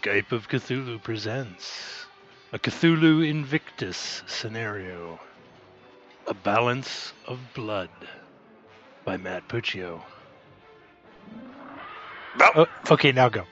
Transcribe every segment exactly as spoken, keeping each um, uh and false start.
Skype of Cthulhu presents a Cthulhu Invictus scenario. A Balance of Blood by Matt Puccio. Oh, okay, now go.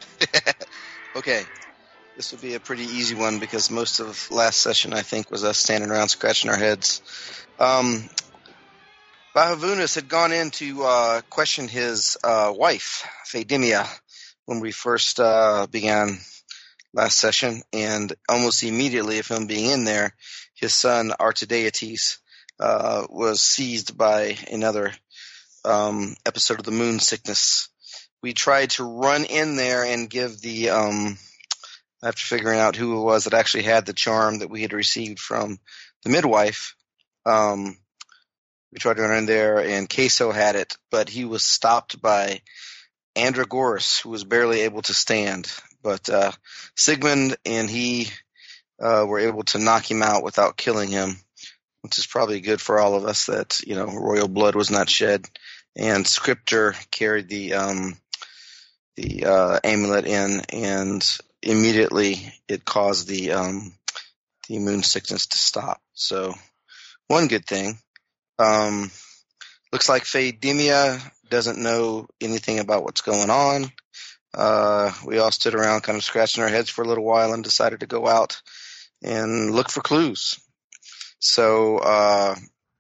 Okay. This will be a pretty easy one because most of last session, I think, was us standing around scratching our heads. Um, Bahavunas had gone in to uh, question his uh, wife, Faedimia, when we first uh, began last session, and almost immediately of him being in there, his son, Artideates, uh, was seized by another um, episode of the moon sickness. We tried to run in there and give the... Um, after figuring out who it was that actually had the charm that we had received from the midwife, um, we tried to run in there, and Queso had it, but he was stopped by Andragoras, who was barely able to stand. But uh, Sigmund and he uh, were able to knock him out without killing him, which is probably good for all of us that, you know, royal blood was not shed. And Scriptor carried the um, the uh, amulet in, and immediately it caused the um, the moon sickness to stop. So one good thing. Um, looks like Faedimia doesn't know anything about what's going on. Uh, we all stood around kind of scratching our heads for a little while and decided to go out and look for clues. So uh,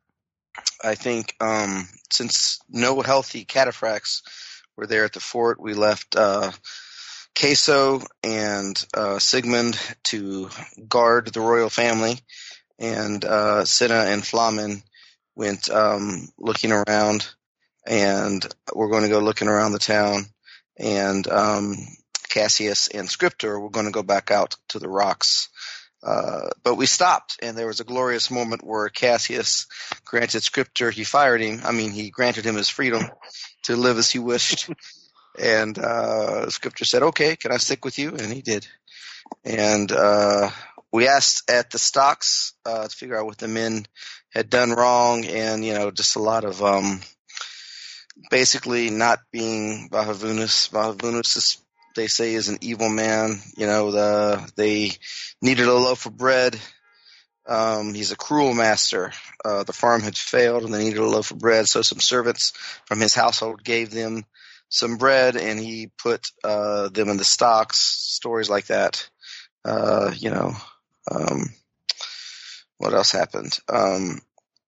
I think um, since no healthy cataphracts were there at the fort, we left uh, Queso and uh, Sigmund to guard the royal family, and uh, Cinna and Flamen went um, looking around, and we're going to go looking around the town, and um, Cassius and Scriptor were going to go back out to the rocks. Uh, but we stopped, and there was a glorious moment where Cassius granted Scriptor, he fired him, I mean, he granted him his freedom to live as he wished. And uh, Scriptor said, okay, can I stick with you? And he did. And uh, we asked at the stocks uh, to figure out what the men had done wrong, and, you know, just a lot of um, basically not being Bahavunas. Bahavunas, is, they say, is an evil man. You know, the, they needed a loaf of bread. Um, he's a cruel master. Uh, the farm had failed, and they needed a loaf of bread, so some servants from his household gave them some bread, and he put uh, them in the stocks, stories like that. Uh, you know, um, what else happened? Um,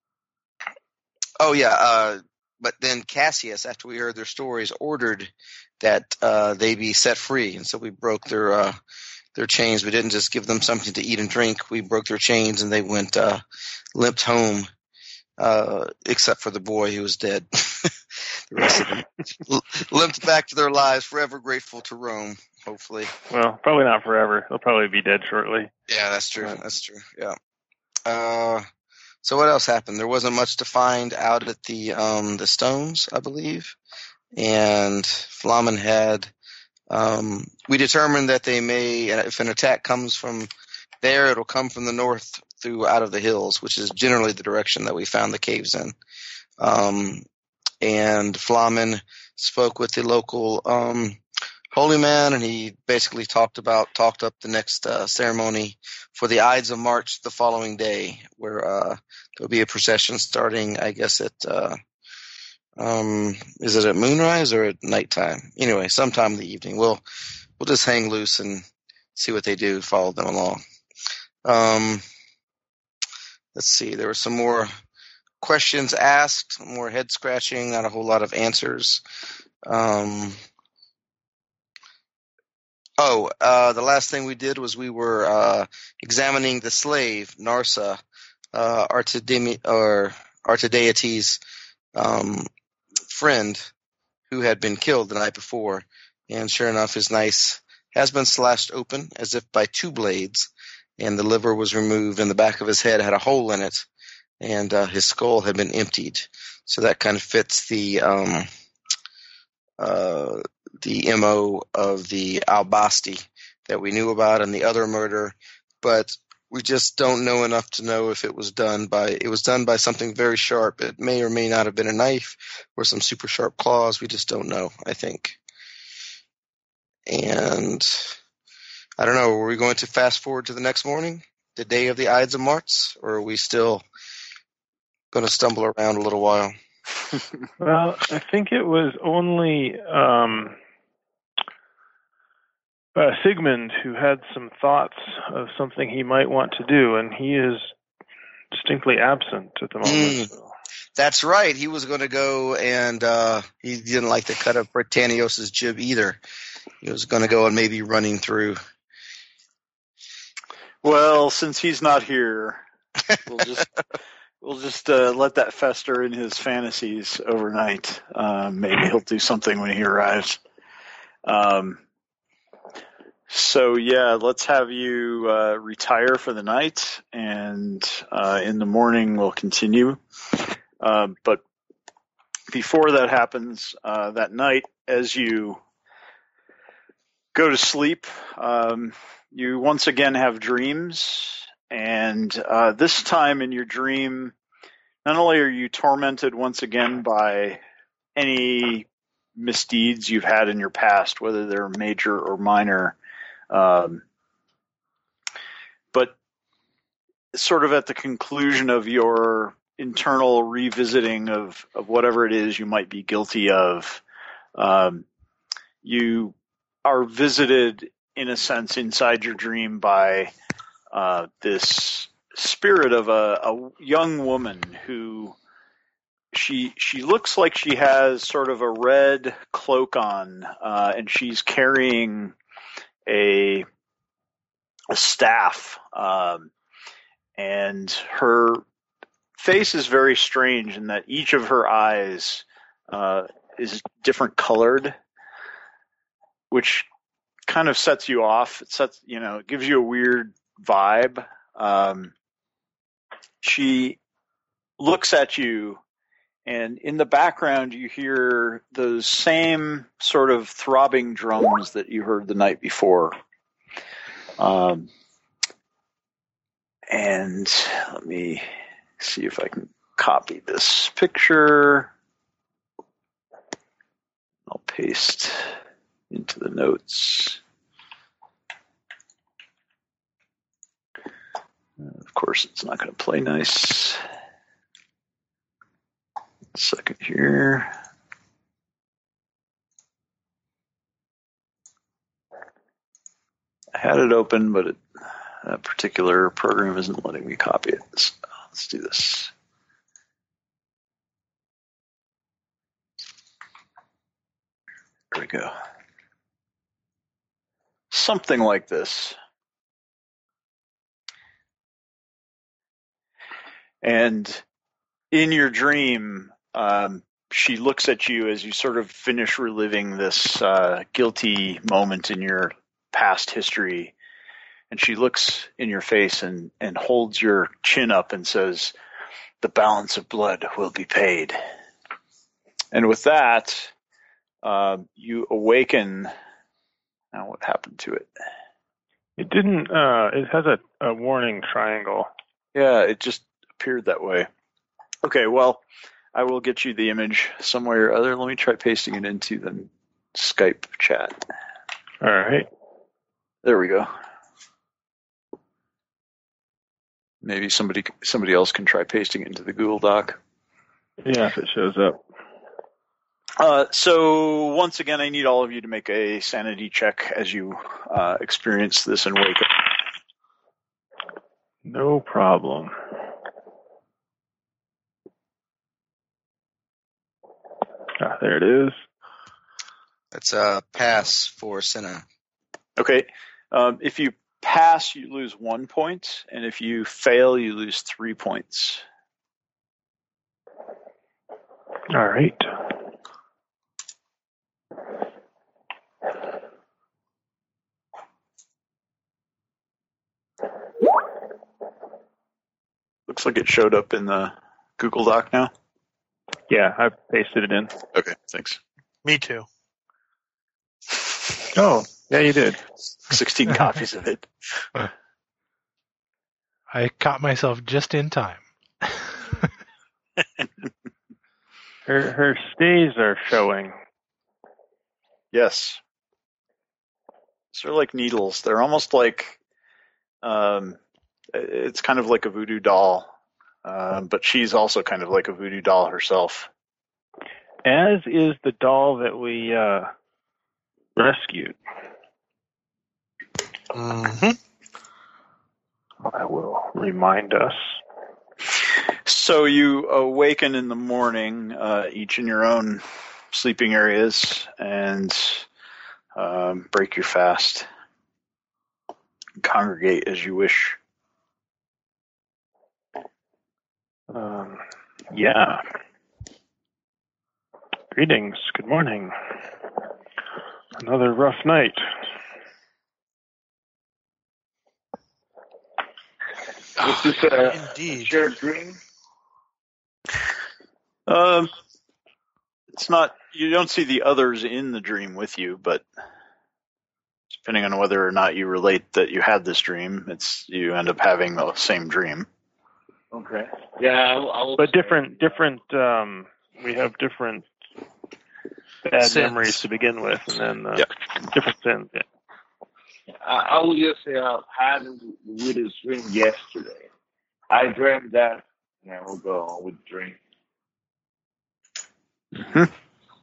oh, yeah, uh, but then Cassius, after we heard their stories, ordered that uh, they be set free, and so we broke their uh, their chains. We didn't just give them something to eat and drink. We broke their chains, and they went uh, limped home, uh, except for the boy who was dead. The rest of them limped back to their lives, forever grateful to Rome, hopefully. Well, probably not forever. They'll probably be dead shortly. Yeah, that's true. Right. That's true. Yeah. Uh, so what else happened? There wasn't much to find out at the um, the stones, I believe. And Flamen had um, – we determined that they may – if an attack comes from there, it'll come from the north through out of the hills, which is generally the direction that we found the caves in. Um And Flamen spoke with the local um, holy man, and he basically talked about talked up the next uh, ceremony for the Ides of March the following day, where uh, there'll be a procession starting, I guess, at uh, um, is it at moonrise or at nighttime? Anyway, sometime in the evening. We'll we'll just hang loose and see what they do, follow them along. Um, let's see. There were some more questions asked, more head scratching, not a whole lot of answers. Um, oh, uh, the last thing we did was we were uh, examining the slave, Narsa, uh, Artidemi- or Artideates' um, friend, who had been killed the night before. And sure enough, his nice has been slashed open as if by two blades, and the liver was removed, and the back of his head had a hole in it. And uh, his skull had been emptied, so that kind of fits the um, uh, the M O of the Albasti that we knew about and the other murder, but we just don't know enough to know if it was done by it was done by something very sharp. It may or may not have been a knife or some super sharp claws. We just don't know, I think. And I don't know. Were we going to fast forward to the next morning, the day of the Ides of March, or are we still going to stumble around a little while? Well, I think it was only um, uh, Sigmund who had some thoughts of something he might want to do, and he is distinctly absent at the moment. Mm. So. That's right. He was going to go, and uh, he didn't like the cut of Britannios's jib either. He was going to go and maybe running through. Well, since he's not here, we'll just we'll just uh, let that fester in his fantasies overnight. Uh, maybe he'll do something when he arrives. Um, so yeah, let's have you uh, retire for the night, and uh, in the morning we'll continue. Uh, but before that happens, uh, that night, as you go to sleep, um, you once again have dreams, and uh, this time in your dream, not only are you tormented once again by any misdeeds you've had in your past, whether they're major or minor, um, but sort of at the conclusion of your internal revisiting of, of whatever it is you might be guilty of, um, you are visited in a sense inside your dream by uh, this spirit of a, a young woman who she she looks like she has sort of a red cloak on, uh, and she's carrying a a staff, um, and her face is very strange in that each of her eyes uh, is different colored, which kind of sets you off. It sets, you know, it gives you a weird vibe. Um, she looks at you, and in the background you hear those same sort of throbbing drums that you heard the night before. Um, and let me see if I can copy this picture. I'll paste into the notes. Uh, of course, it's not going to play nice. Second here. I had it open, but it, that particular program isn't letting me copy it. So let's do this. There we go. Something like this. And in your dream, um, she looks at you as you sort of finish reliving this uh, guilty moment in your past history. And she looks in your face and, and holds your chin up and says, "The balance of blood will be paid." And with that, uh, you awaken. Now what happened to it? It didn't, uh, it has a, a warning triangle. Yeah, it just appeared that way. Okay, well, I will get you the image some way or other. Let me try pasting it into the Skype chat. All right. There we go. Maybe somebody somebody else can try pasting it into the Google Doc. Yeah, if it shows up. Uh, so once again, I need all of you to make a sanity check as you uh, experience this and wake up. No problem. Ah, there it is. That's a pass for Senna. Okay. Um, if you pass, you lose one point, and if you fail, you lose three points. All right. Looks like it showed up in the Google Doc now. Yeah, I pasted it in. Okay, thanks. Me too. Oh, yeah, you did. sixteen copies of it. I caught myself just in time. Her her stays are showing. Yes. They're like needles. They're almost like, um, it's kind of like a voodoo doll, um, but she's also kind of like a voodoo doll herself. As is the doll that we uh, rescued. Mm-hmm. I will remind us. So you awaken in the morning, uh, each in your own sleeping areas, and um, break your fast. Congregate as you wish. Um, yeah. Greetings. Good morning. Another rough night. Is this a Indeed. shared dream? Um, it's not. You don't see the others in the dream with you, but depending on whether or not you relate that you had this dream, it's you end up having the same dream. Okay. Yeah, I, I will. But different, different, um, we have different bad Sins. memories to begin with, and then uh, Yep. different sins. Yeah. I, I will just say I had a weirdest dream yesterday. I dreamed that, and I will go on with the dream. Mm-hmm.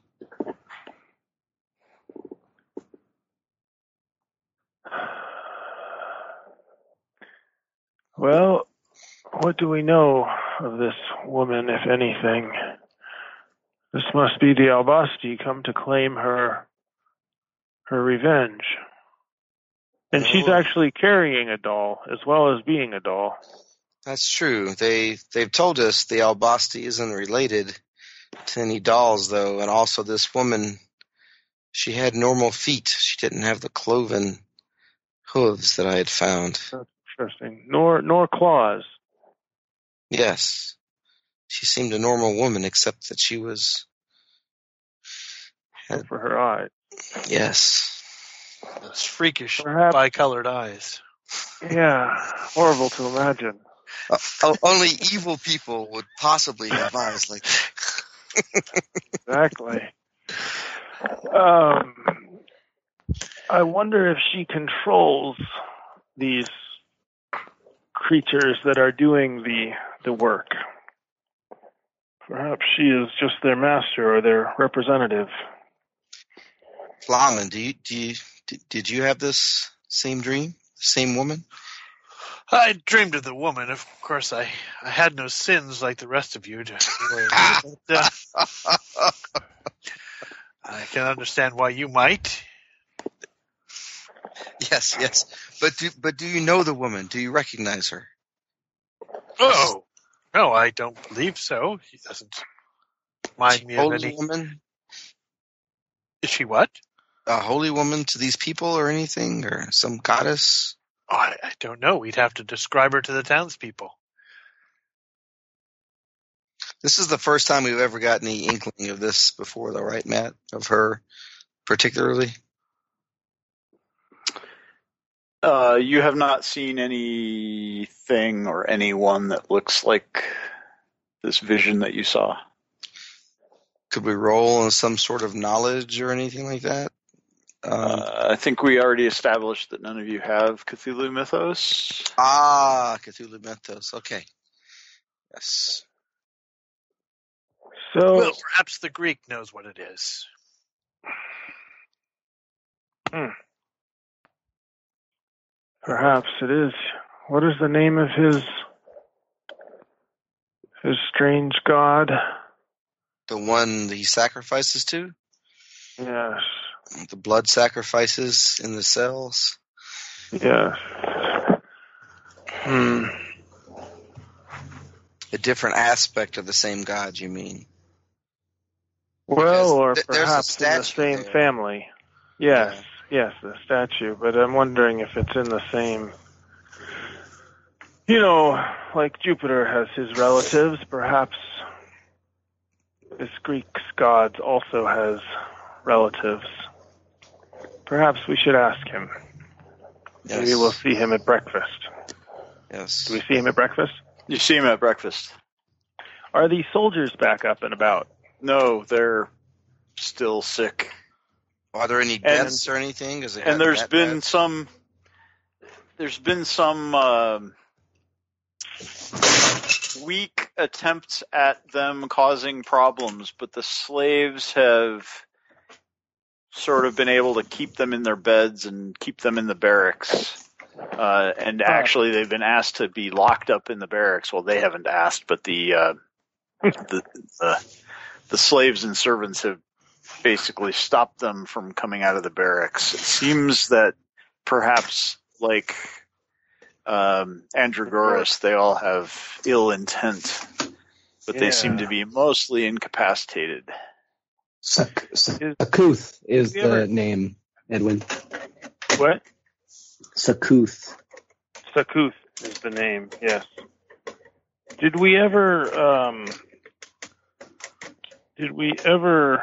Well, what do we know of this woman, if anything? This must be the Albasti come to claim her her revenge. And she's Oh. actually carrying a doll, as well as being a doll. That's true. They they've told us the Albasti isn't related to any dolls, though, and also this woman, she had normal feet. She didn't have the cloven hooves that I had found. That's interesting. Nor nor claws. Yes, she seemed a normal woman, except that she was. Except for her eyes. Yes. Those freakish Perhaps. bicolored eyes. Yeah, horrible to imagine. Uh, oh, only evil people would possibly have eyes like that. Exactly. Um, I wonder if she controls these creatures that are doing the the work. Perhaps she is just their master or their representative. Flamen, do you do you did, did you have this same dream? Same woman? I dreamed of the woman. Of course, I, I had no sins like the rest of you. To, but, uh, I can understand why you might. Yes, yes. But do but do you know the woman? Do you recognize her? Oh, no, I don't believe so. He doesn't mind me of Holy any. woman? Is she what? A holy woman to these people or anything? Or some goddess? Oh, I, I don't know. We'd have to describe her to the townspeople. This is the first time we've ever got any inkling of this before, though, right, Matt? Of her particularly? Uh, you have not seen anything or anyone that looks like this vision that you saw. Could we roll on some sort of knowledge or anything like that? Um, Uh, I think we already established that none of you have Cthulhu Mythos. ah, Cthulhu Mythos. Okay. Yes. So, Well, perhaps the Greek knows what it is. hmm. Perhaps it is. What is the name of his his strange god? The one that he sacrifices to? Yes. The blood sacrifices in the cells? Yes. Hmm. A different aspect of the same god, you mean? Well, or th- there's a perhaps in the statue same there. family. Yes, yes, the statue. But I'm wondering if it's in the same. You know, like Jupiter has his relatives, perhaps this Greek god also has relatives. Perhaps we should ask him. Yes. Maybe we'll see him at breakfast. Yes. Do we see him at breakfast? You see him at breakfast. Are these soldiers back up and about? No, they're still sick. Are there any deaths or anything? Is it And there's that been bad? some. There's been some um, weak attempts at them causing problems, but the slaves have sort of been able to keep them in their beds and keep them in the barracks. Uh, and actually, they've been asked to be locked up in the barracks. Well, they haven't asked, but the uh, the, the the slaves and servants have basically stopped them from coming out of the barracks. It seems that perhaps, like um, Andragoras, they all have ill intent, but Yeah. they seem to be mostly incapacitated. Sak- Sakuth is you the ever- name, Edwin. What? Sakuth. Sakuth is the name, yes. Did we ever, um, did we ever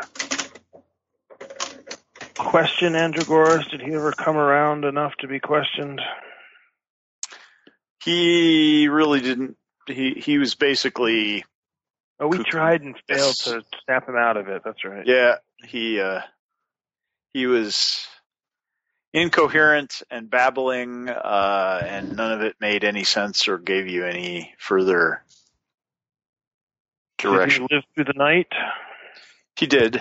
question Andragoras? Did he ever come around enough to be questioned? He really didn't. He he was basically Oh, we Cuckoo. tried and failed Yes. to snap him out of it. That's right. yeah he uh, he was incoherent and babbling, uh, and none of it made any sense or gave you any further direction. Did he live through the night? He did.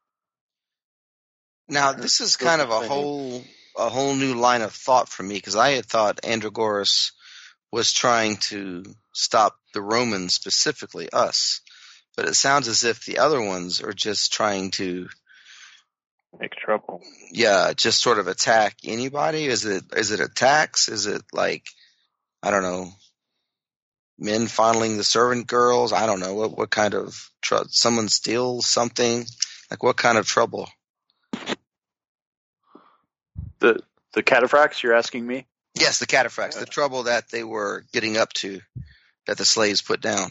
Now, this is kind of a whole a whole new line of thought for me, because I had thought Andragoras was trying to stop the Romans, specifically us. But it sounds as if the other ones are just trying to, Make trouble. yeah, just sort of attack anybody. Is it is it attacks? Is it like, I don't know, men fondling the servant girls? I don't know. What what kind of tr- someone steals something? Like, what kind of trouble? The the cataphracts, you're asking me? Yes, the cataphracts, the trouble that they were getting up to, that the slaves put down.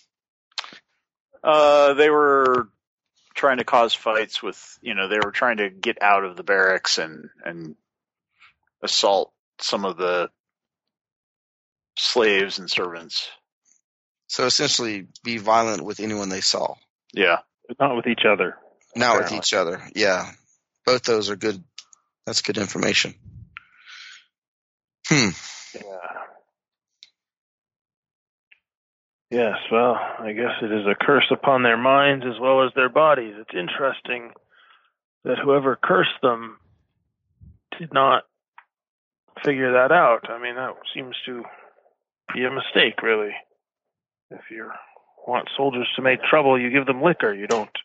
Uh, they were trying to cause fights with, you know, they were trying to get out of the barracks and, and assault some of the slaves and servants. So essentially, be violent with anyone they saw. Yeah. But not with each other. Not with Apparently. each other. Yeah. Both those are good. That's good information. Hmm. Yeah. Yes, well, I guess it is a curse upon their minds as well as their bodies. It's interesting that whoever cursed them did not figure that out. I mean, that seems to be a mistake, really. If you want soldiers to make trouble, you give them liquor. You don't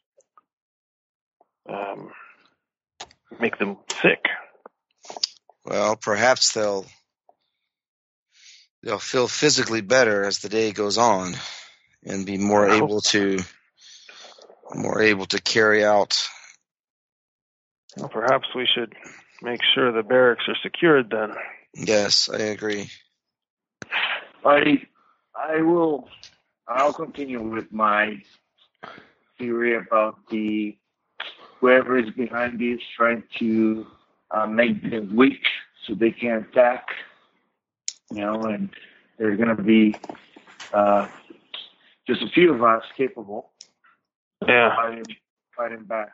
um, make them sick. Well, perhaps they'll they'll feel physically better as the day goes on, and be more I hope able to more able to carry out. Well, perhaps we should make sure the barracks are secured then. Yes, I agree. I I will I'll continue with my theory about the whoever is behind this trying to uh, make them weak so they can attack. You know, and there's going to be uh, just a few of us capable Yeah. of fighting, fighting back.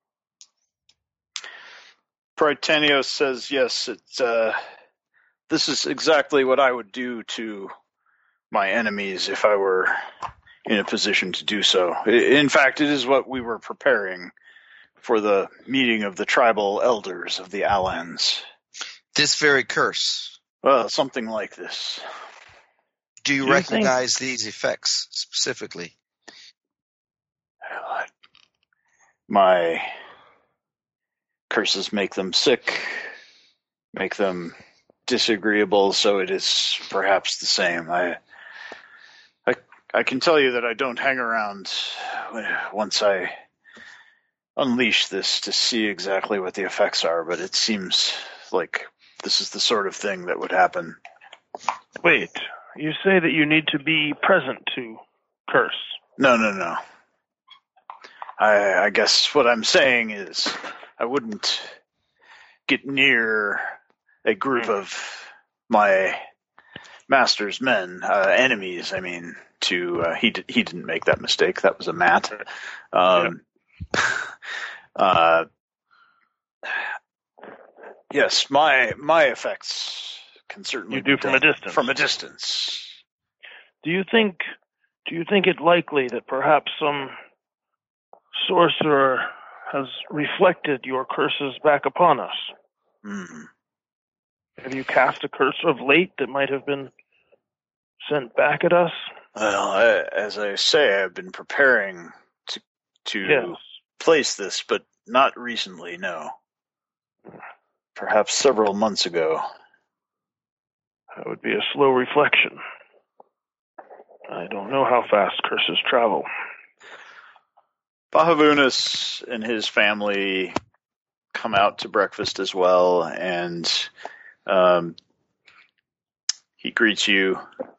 Prytanios says, yes, it's, uh, this is exactly what I would do to my enemies if I were in a position to do so. In fact, it is what we were preparing for the meeting of the tribal elders of the Alans. This very curse. Well, something like this. Do you Do you recognize these effects specifically? My curses make them sick, make them disagreeable, so it is perhaps the same. I, I, I can tell you that I don't hang around once I unleash this to see exactly what the effects are, but it seems like this is the sort of thing that would happen. Wait, you say that you need to be present to curse. No, no, no. I, I guess what I'm saying is I wouldn't get near a group of my master's men, uh, enemies, I mean, to, uh, he, did, he didn't make that mistake. That was a Matt. Um, uh, Yes, my my effects can certainly You do be from a done distance. From a distance. Do you think do you think it likely that perhaps some sorcerer has reflected your curses back upon us? Hmm. Have you cast a curse of late that might have been sent back at us? Well, I, as I say, I've been preparing to to Yes. place this, but not recently. No, perhaps several months ago. That would be a slow reflection. I don't know how fast curses travel. Bahavunus and his family come out to breakfast as well, and um, he greets you,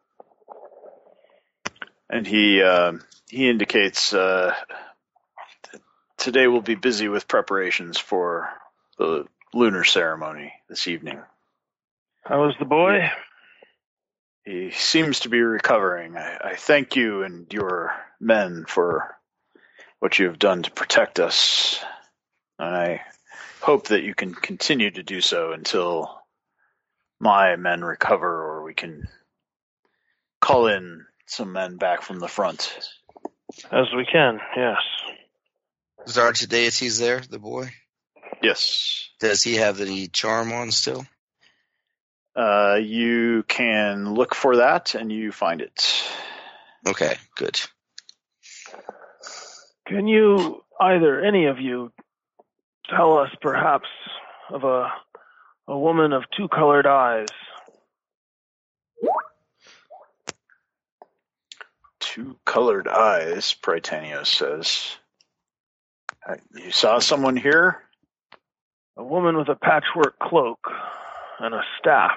and he uh, he indicates uh, that today will be busy with preparations for the lunar ceremony this evening. How is the boy? He seems to be recovering. I, I thank you and your men for what you have done to protect us, and I hope that you can continue to do so until my men recover, or we can call in some men back from the front. As we can, yes. Zarch deity's there, the boy. Yes. Does he have the charm on still? Uh, you can look for that, and you find it. Okay, good. Can you, either any of you, tell us perhaps of a a woman of two colored eyes? Two colored eyes, Prytanios says. Uh, You saw someone here? A woman with a patchwork cloak and a staff.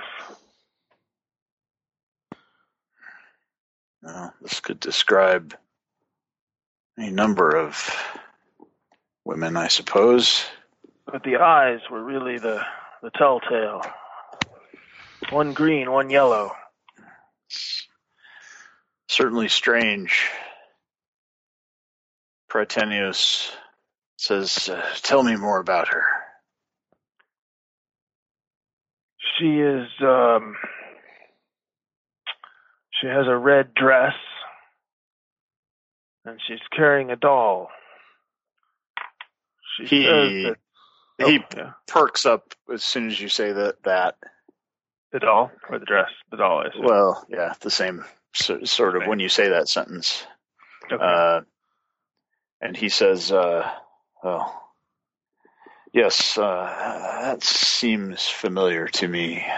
Well, this could describe any number of women, I suppose. But the eyes were really the, the telltale. One green, one yellow. Certainly strange. Prytanios says, uh, tell me more about her. She is, um, she has a red dress, and she's carrying a doll. She He, says that, he oh, yeah. perks up as soon as you say that. that. The doll, or the dress? The doll, I assume. Well, yeah, the same so, sort of Okay. when you say that sentence. Okay. Uh, and he says, uh, oh, yes, uh, that seems familiar to me.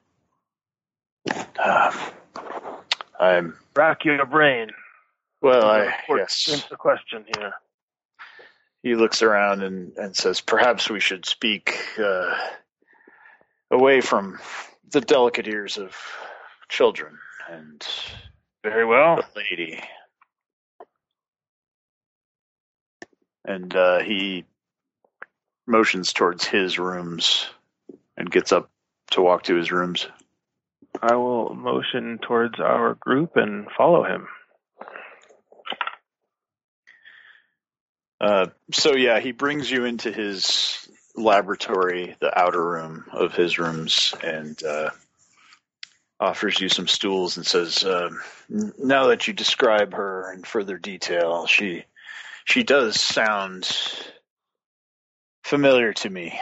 Uh, I'm, Rack your brain. well, I, Of course, yes. Answer the question here. He looks around and, and says, perhaps we should speak uh, away from the delicate ears of children and Very well. the lady. And uh, he motions towards his rooms and gets up to walk to his rooms. I will motion towards our group and follow him. Uh, so yeah, he brings you into his laboratory, the outer room of his rooms, and uh, offers you some stools and says, uh, now that you describe her in further detail, she she does sound familiar to me,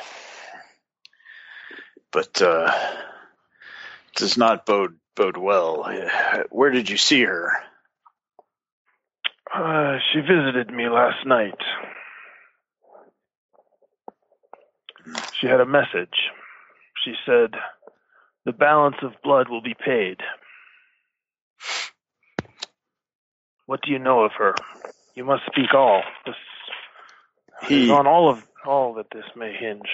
but uh, does not bode bode well. Where did you see her? Uh, she visited me last night. She had a message. She said, the balance of blood will be paid. What do you know of her? You must speak all. This He is on all of all that this may hinge.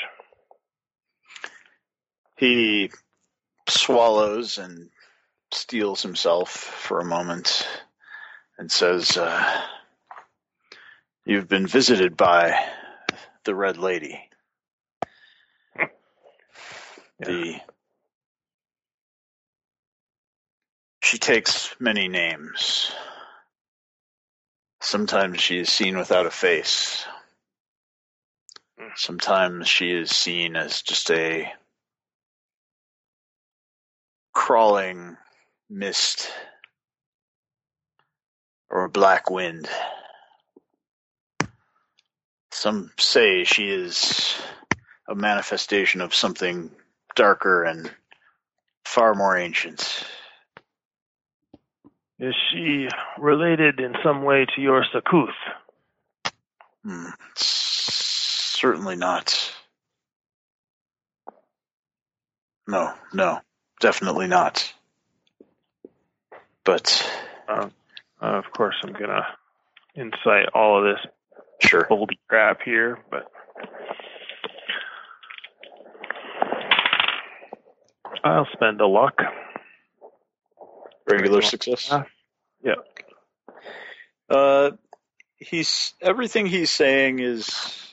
he swallows and steels himself for a moment and says, uh, you've been visited by the Red Lady. Yeah. The She takes many names. Sometimes she is seen without a face. Sometimes she is seen as just a crawling mist or a black wind. Some say she is a manifestation of something darker and far more ancient. Is she related in some way to your Sakuth? Hmm. Certainly not. No, no, definitely not. But Uh, of course, I'm gonna incite all of this sure, boldy crap here, but I'll spend a luck. Regular success. Uh, yeah. Uh, he's everything he's saying is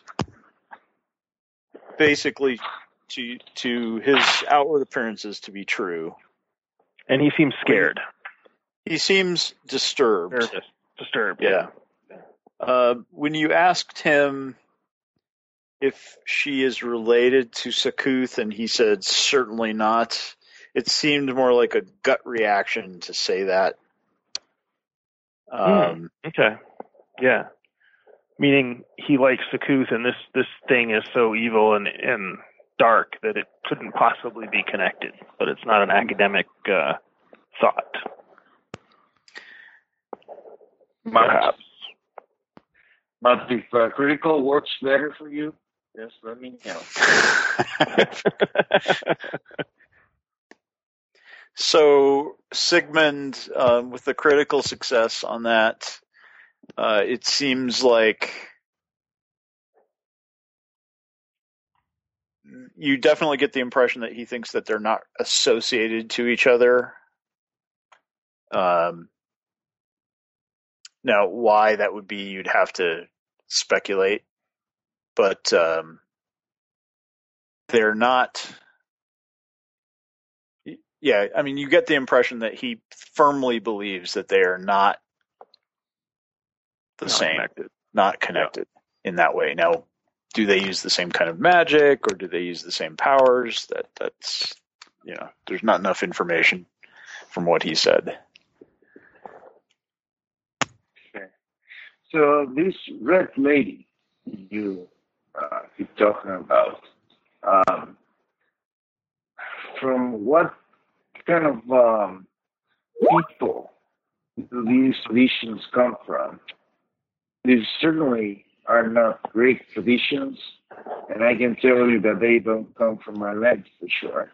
basically to to his outward appearances to be true. And he seems scared. He seems disturbed. Nervous. Disturbed. Yeah. Uh, when you asked him if she is related to Sakuth, and he said certainly not, it seemed more like a gut reaction to say that. Um, mm, okay. Yeah. Meaning he likes Sakuth, and this, this thing is so evil and, and dark that it couldn't possibly be connected, but it's not an academic uh, thought. Perhaps. But if uh, critical works better for you, just let me know. So Sigmund, um, with the critical success on that, uh, it seems like you definitely get the impression that he thinks that they're not associated to each other. Um, now, why that would be, you'd have to speculate. But um, they're not... Yeah, I mean, you get the impression that he firmly believes that they are not the not same, connected. not connected yeah. in that way. Now, do they use the same kind of magic, or do they use the same powers? That that's you know, there's not enough information from what he said. Okay. So this red lady you uh, keep talking about, um, from what kind of um, people do these traditions come from? These certainly are not great traditions, and I can tell you that they don't come from my land for sure.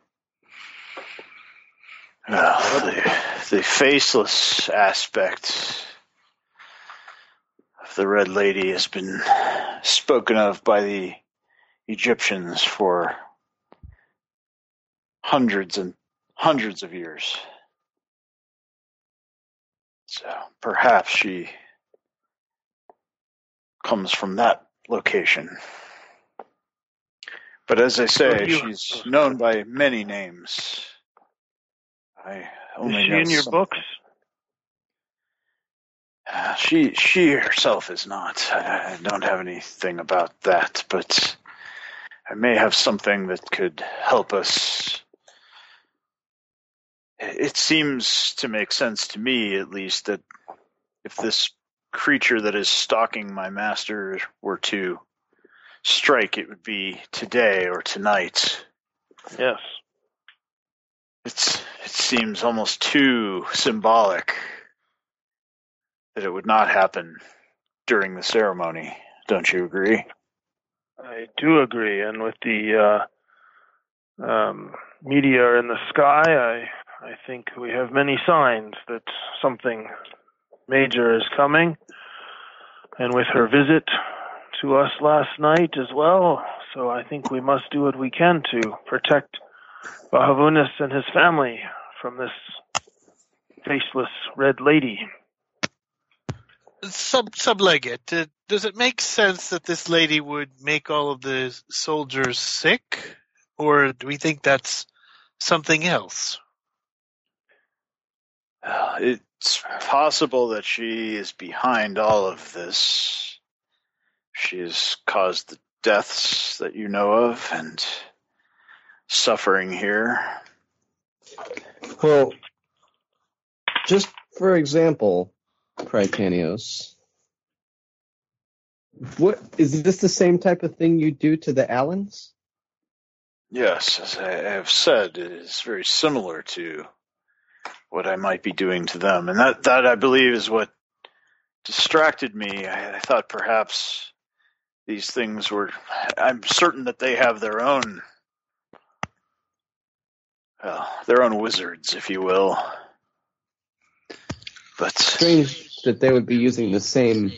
Well, the, the faceless aspect of the Red Lady has been spoken of by the Egyptians for hundreds and hundreds of years. So perhaps she comes from that location. But as I say, you, she's known by many names. I only is she know in your some. books? Uh, she she herself is not. I, I don't have anything about that, but I may have something that could help us. It seems to make sense to me, at least, that if this creature that is stalking my master were to strike, it would be today or tonight. Yes. It's, it seems almost too symbolic that it would not happen during the ceremony. Don't you agree? I do agree, and with the uh, um, meteor in the sky, I I think we have many signs that something major is coming, and with her visit to us last night as well, so I think we must do what we can to protect Bahavunis and his family from this faceless red lady. Sub Sublegate, uh, does it make sense that this lady would make all of the soldiers sick, or do we think that's something else? Uh, it's possible that she is behind all of this. She has caused the deaths that you know of and suffering here. Well, just for example, cried Panios, what is this the same type of thing you do to the Allens? Yes, as I have said, it is very similar to what I might be doing to them. And that, that I believe, is what distracted me. I, I thought perhaps these things were... I'm certain that they have their own... Well, their own wizards, if you will. But... Strange that they would be using the same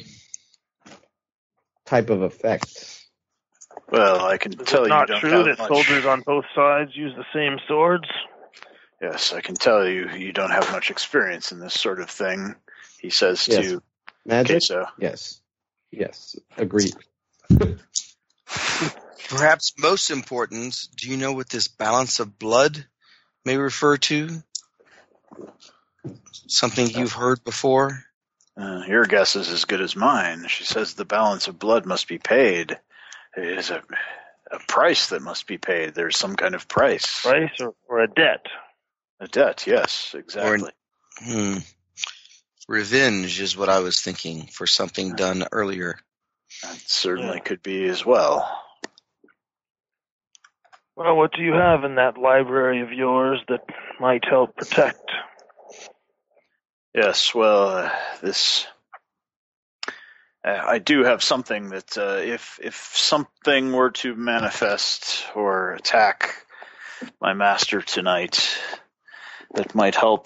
type of effect. Well, I can Is tell it you not don't true have that much... soldiers on both sides use the same swords? Yes, I can tell you you don't have much experience in this sort of thing, he says Yes. to Magic? Queso. Yes. Yes. Agreed. Perhaps most important, do you know what this balance of blood may refer to? Something you've heard before? Uh, your guess is as good as mine. She says the balance of blood must be paid. It is a, a price that must be paid. There's some kind of price. Price or, or a debt? A debt, yes, exactly. Or, hmm. Revenge is what I was thinking for something done earlier. That certainly Yeah. could be as well. Well, what do you have in that library of yours that might help protect? Yes, well, uh, this... Uh, I do have something that uh, if if something were to manifest or attack my master tonight, that might help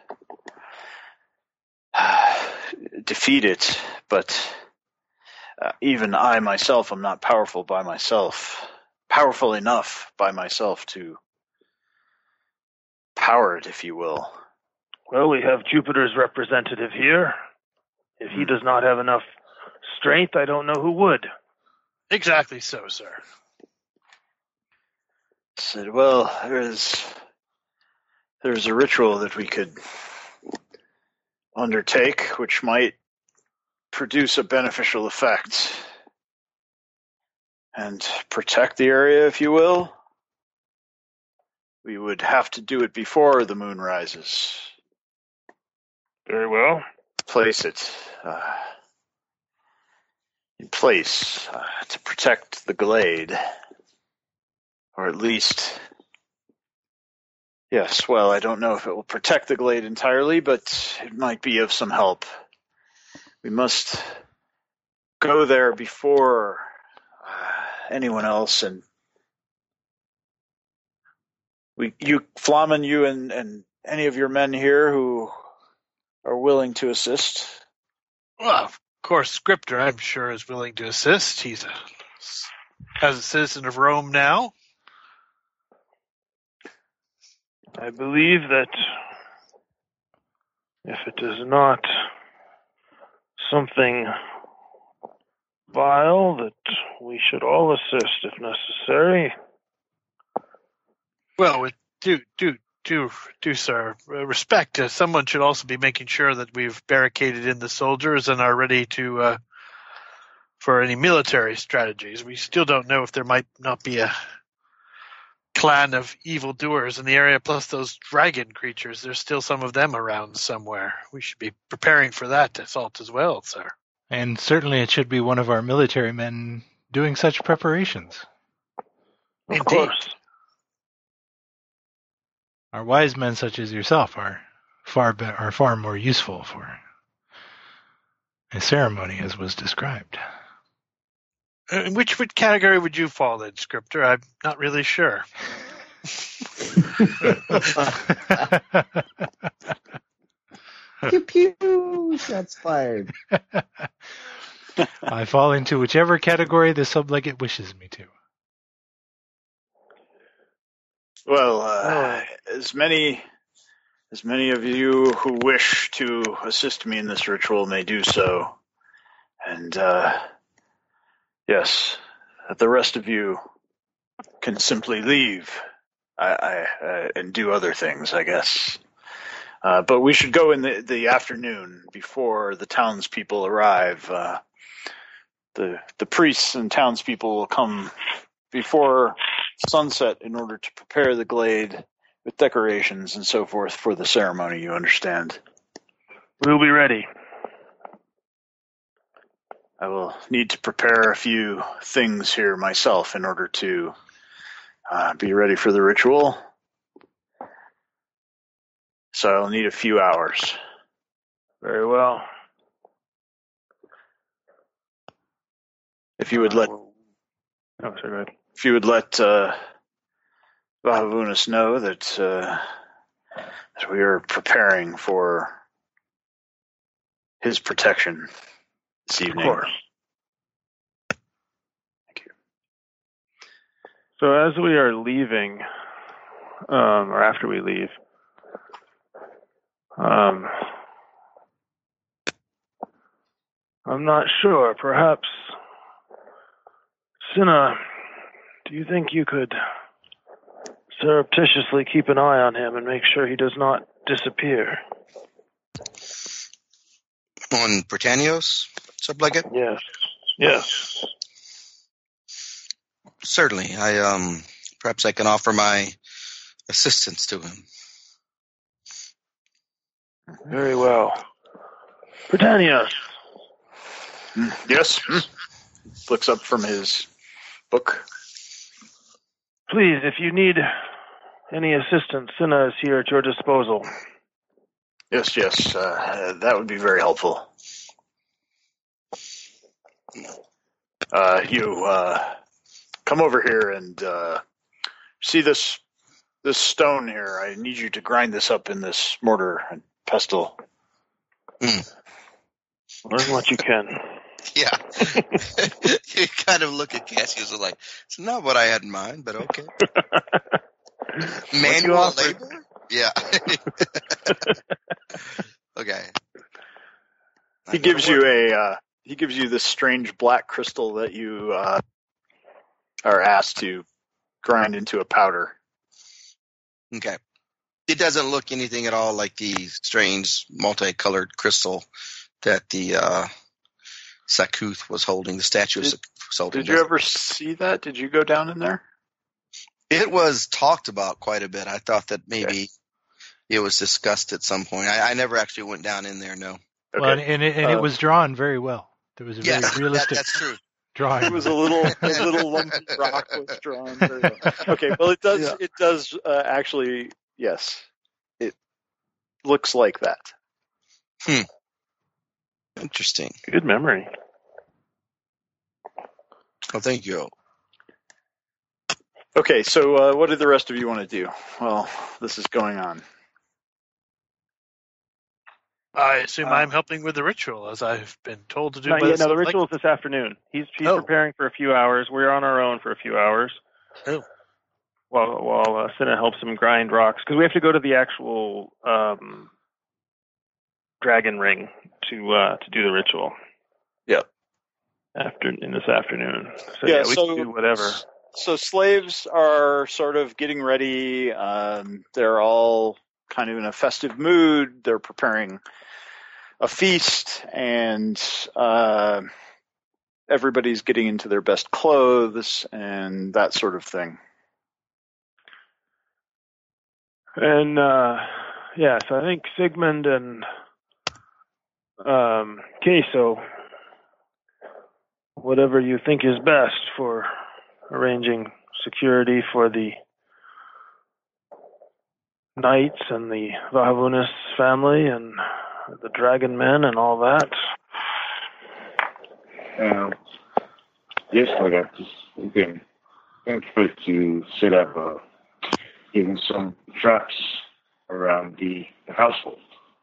uh, defeat it. But uh, even I myself am not powerful by myself, powerful enough by myself to power it, if you will. Well, we have Jupiter's representative here. If he does not have enough strength, I don't know who would. Exactly so, sir. Said, well, there's there's a ritual that we could undertake, which might produce a beneficial effect and protect the area, if you will. We would have to do it before the moon rises. Very well. Place it uh, in place uh, to protect the glade, or at least, yes, well, I don't know if it will protect the glade entirely, but it might be of some help. We must go there before uh, anyone else, and we, you, Flamen, you and, and any of your men here who are willing to assist. Well, of course, Scripter, I'm sure, is willing to assist. He's a, as a citizen of Rome now. I believe that if it is not something vile, that we should all assist if necessary. Well, with due, due, due, due, sir, uh, respect, uh, someone should also be making sure that we've barricaded in the soldiers and are ready to uh, for any military strategies. We still don't know if there might not be a clan of evildoers in the area, plus those dragon creatures. There's still some of them around somewhere. We should be preparing for that assault as well, sir. And certainly it should be one of our military men doing such preparations. Of Indeed. course. Our wise men such as yourself are far be- are far more useful for a ceremony as was described. Uh, In which, which category would you fall in, Scripter? I'm not really sure. Pew pew! Shots fired. I fall into whichever category the sublegate wishes me to. Well, uh, as many as many of you who wish to assist me in this ritual may do so, and uh, yes, the rest of you can simply leave I, I, uh, and do other things, I guess. Uh, but we should go in the, the afternoon before the townspeople arrive. Uh, the the priests and townspeople will come before sunset in order to prepare the glade with decorations and so forth for the ceremony, you understand. We'll be ready. I will need to prepare a few things here myself in order to uh, be ready for the ritual. So I'll need a few hours. Very well. If you would let, Oh, sorry, go ahead. if you would let uh, Vahavunas know that uh, that we are preparing for his protection this evening. Of course. Thank you. So as we are leaving, um, or after we leave, um, I'm not sure. Perhaps, Cinna, do you think you could surreptitiously keep an eye on him and make sure he does not disappear? On Britannios, Sublegate? Yes. Yes. Certainly. I um perhaps I can offer my assistance to him. Very well. Britannius. Mm, yes. Mm. Flicks up from his book. Please, if you need any assistance, Cinna is here at your disposal. Yes, yes. Uh, that would be very helpful. Uh, you uh, come over here and uh, see this this stone here. I need you to grind this up in this mortar and pestle. Mm. Learn what you can. Yeah. You kind of look at Cassius like, it's not what I had in mind, but okay. Manual labor? Yeah. Okay. He gives you a uh, he gives you this strange black crystal that you uh, are asked to grind into a powder. Okay. It doesn't look anything at all like the strange multicolored crystal that the uh, Sakuth was holding, the statue of Did, Sakuth was holding. Did you ever see that? Did you go down in there? It was talked about quite a bit. I thought that maybe Okay. it was discussed at some point. I, I never actually went down in there, no. Okay. Well, and, and, it, and Uh, it was drawn very well. There was a Yes, very that, realistic that's true. drawing. It was a little, a little lumpy rock was drawn. Very well. Okay, well, it does, Yeah. it does uh, actually, yes, it looks like that. Interesting. Good memory. Well, thank you. Okay, so uh, what do the rest of you want to do? Well, this is going on. I assume Uh, I'm helping with the ritual, as I've been told to do. Not by yet. No, the select- ritual's this afternoon. He's he's Oh. preparing for a few hours. We're on our own for a few hours. Oh. While while uh, Cinna helps him grind rocks, because we have to go to the actual um, dragon ring to uh, to do the ritual. Yep. After in this afternoon. So Yeah, yeah, we so- can do whatever. So slaves are sort of getting ready. Um, they're all kind of in a festive mood. They're preparing a feast, and uh, everybody's getting into their best clothes and that sort of thing. And uh, yes, I think Sigmund and um, Queso, whatever you think is best for arranging security for the knights and the Vahavunas family and the dragon men and all that. Um, yes, like I just we can can try to set up uh, even some traps around the, the household.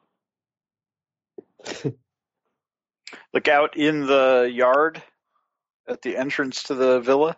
Like out in the yard at the entrance to the villa?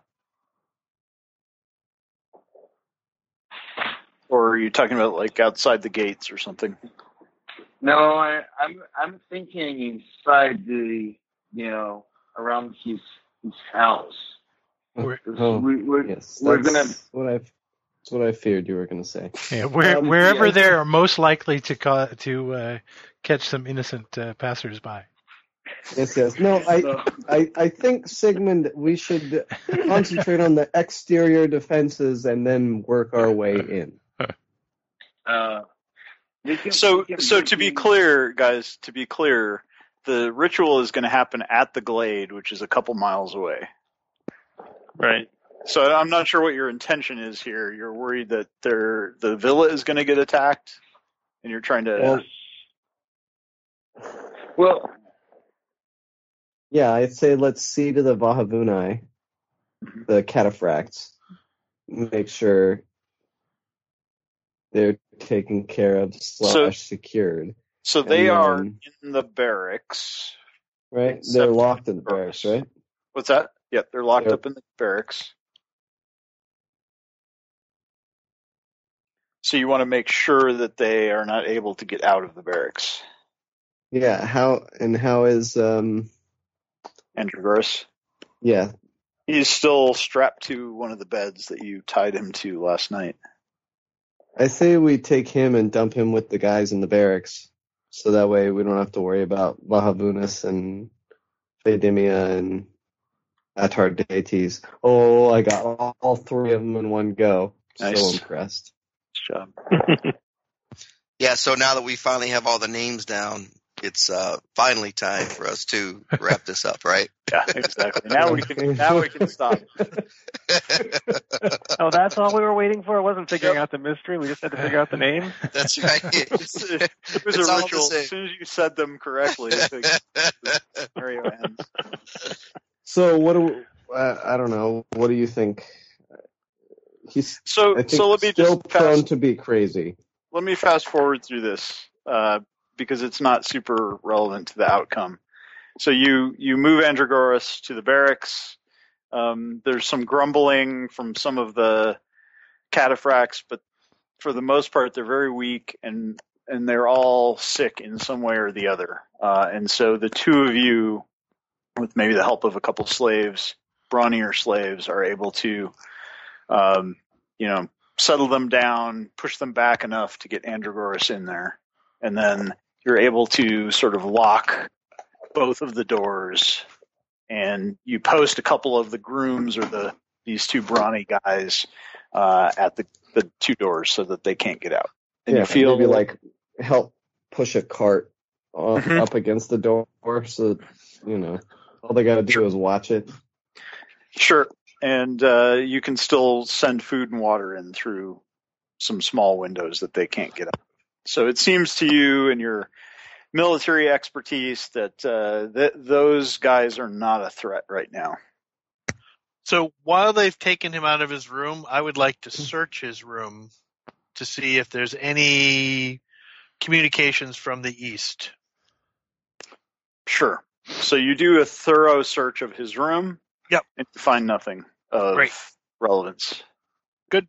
Or are you talking about like outside the gates or something? No, I, I'm I'm thinking inside the you know around his his house. We're- 'Cause Oh, we, we're yes, we're that's gonna what I that's what I feared you were going to say. Yeah, where, Um, wherever yeah. they are most likely to ca- to uh, catch some innocent uh, passersby. Yes, yes. No, I, No. I, I think, Sigmund, we should concentrate on the exterior defenses and then work our way in. Uh, we can, So, we can so break to be in- clear, guys, to be clear, the ritual is going to happen at the Glade, which is a couple miles away. Right. So I'm not sure what your intention is here. You're worried that they're, the villa is going to get attacked, and you're trying to. Well, Well, yeah, I'd say let's see to the Vahavunai, the cataphracts, make sure they're taken care of slash So- secured. so they and are then- in the barracks. Right? They're Separate locked in the barracks, right? What's that? Yep, they're locked Yep. up in the barracks. So you want to make sure that they are not able to get out of the barracks. Yeah, how, and how is, um, Androgoras. yeah, He's still strapped to one of the beds that you tied him to last night. I say we take him and dump him with the guys in the barracks, so that way we don't have to worry about Vahavunas and Phedimia and Atardates. Oh, I got all, all three of them in one go. Nice. So impressed. Nice job. Yeah, so now that we finally have all the names down, it's uh, finally time for us to wrap this up, right? Yeah, exactly. Now we can now we can stop. Oh, that's all we were waiting for? It wasn't figuring out the mystery. We just had to figure out the name. That's right. It was It's a all the ritual. same. As soon as you said them correctly, the scenario ends. So what do we, uh, I don't know. What do you think? He's So I think so let me still just prone fast, to be crazy. let me fast forward through this uh, because it's not super relevant to the outcome. So you you move Androgoras to the barracks. Um, there's some grumbling from some of the cataphracts, but for the most part, they're very weak and and they're all sick in some way or the other. Uh, and so the two of you, with maybe the help of a couple slaves, brawnier slaves, are able to, um, you know, settle them down, push them back enough to get Androgoras in there, and then you're able to sort of lock both of the doors. And you post a couple of the grooms or the these two brawny guys uh, at the, the two doors so that they can't get out. And Yeah, you feel maybe like help push a cart uh, Mhm. up against the door, so you know all they got to do is watch it. sure, and uh, you can still send food and water in through some small windows that they can't get out. So it seems to you and your military expertise that uh, th- those guys are not a threat right now. So while they've taken him out of his room, I would like to search his room to see if there's any communications from the east. Sure. So you do a thorough search of his room. Yep. And you find nothing of Great. relevance. Good.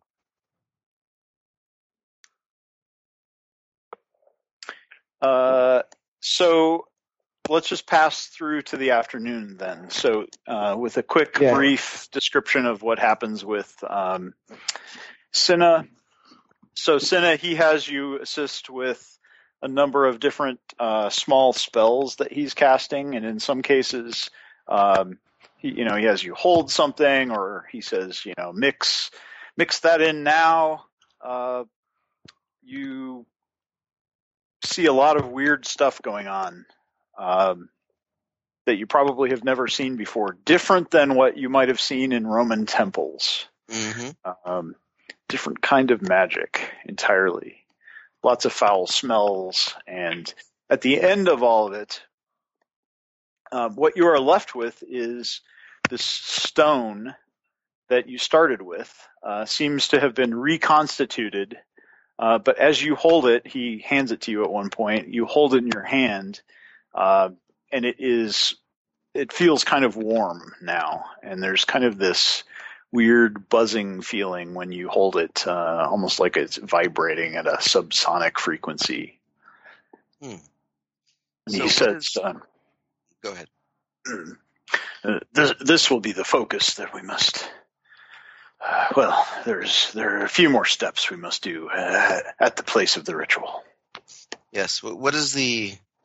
Uh, so let's just pass through to the afternoon then. So uh, with a quick, Yeah. brief description of what happens with um, Cinna. So Cinna, he has you assist with a number of different uh, small spells that he's casting, and in some cases, um, he, you know, he has you hold something, or he says, you know, mix mix that in now. Uh, you see a lot of weird stuff going on um, that you probably have never seen before, different than what you might have seen in Roman temples. hmm Um, different kind of magic entirely. Lots of foul smells, and at the end of all of it, um, what you are left with is this stone that you started with. Uh, seems to have been reconstituted, uh, but as you hold it, he hands it to you at one point. You hold it in your hand, uh, and it is it feels kind of warm now, and there's kind of this weird buzzing feeling when you hold it, uh, almost like it's vibrating at a subsonic frequency. Hmm. And So he what says, is- uh, Go ahead. uh, this, this will be the focus that we must. Uh, well, there's there are a few more steps we must do uh, at the place of the ritual. Yes. wh- What is the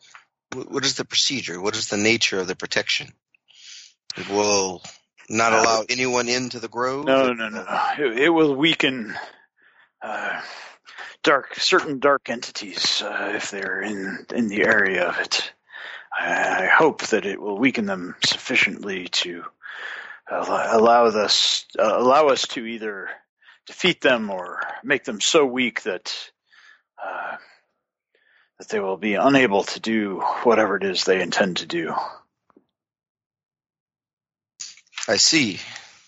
Wh- What is the procedure? What is the nature of the protection? It will not allow anyone into the grove? No, no, no. It, it will weaken uh, dark, certain dark entities uh, if they're in in the area of it. I, I hope that it will weaken them sufficiently to allow, allow us uh, allow us to either defeat them or make them so weak that uh, that they will be unable to do whatever it is they intend to do. I see.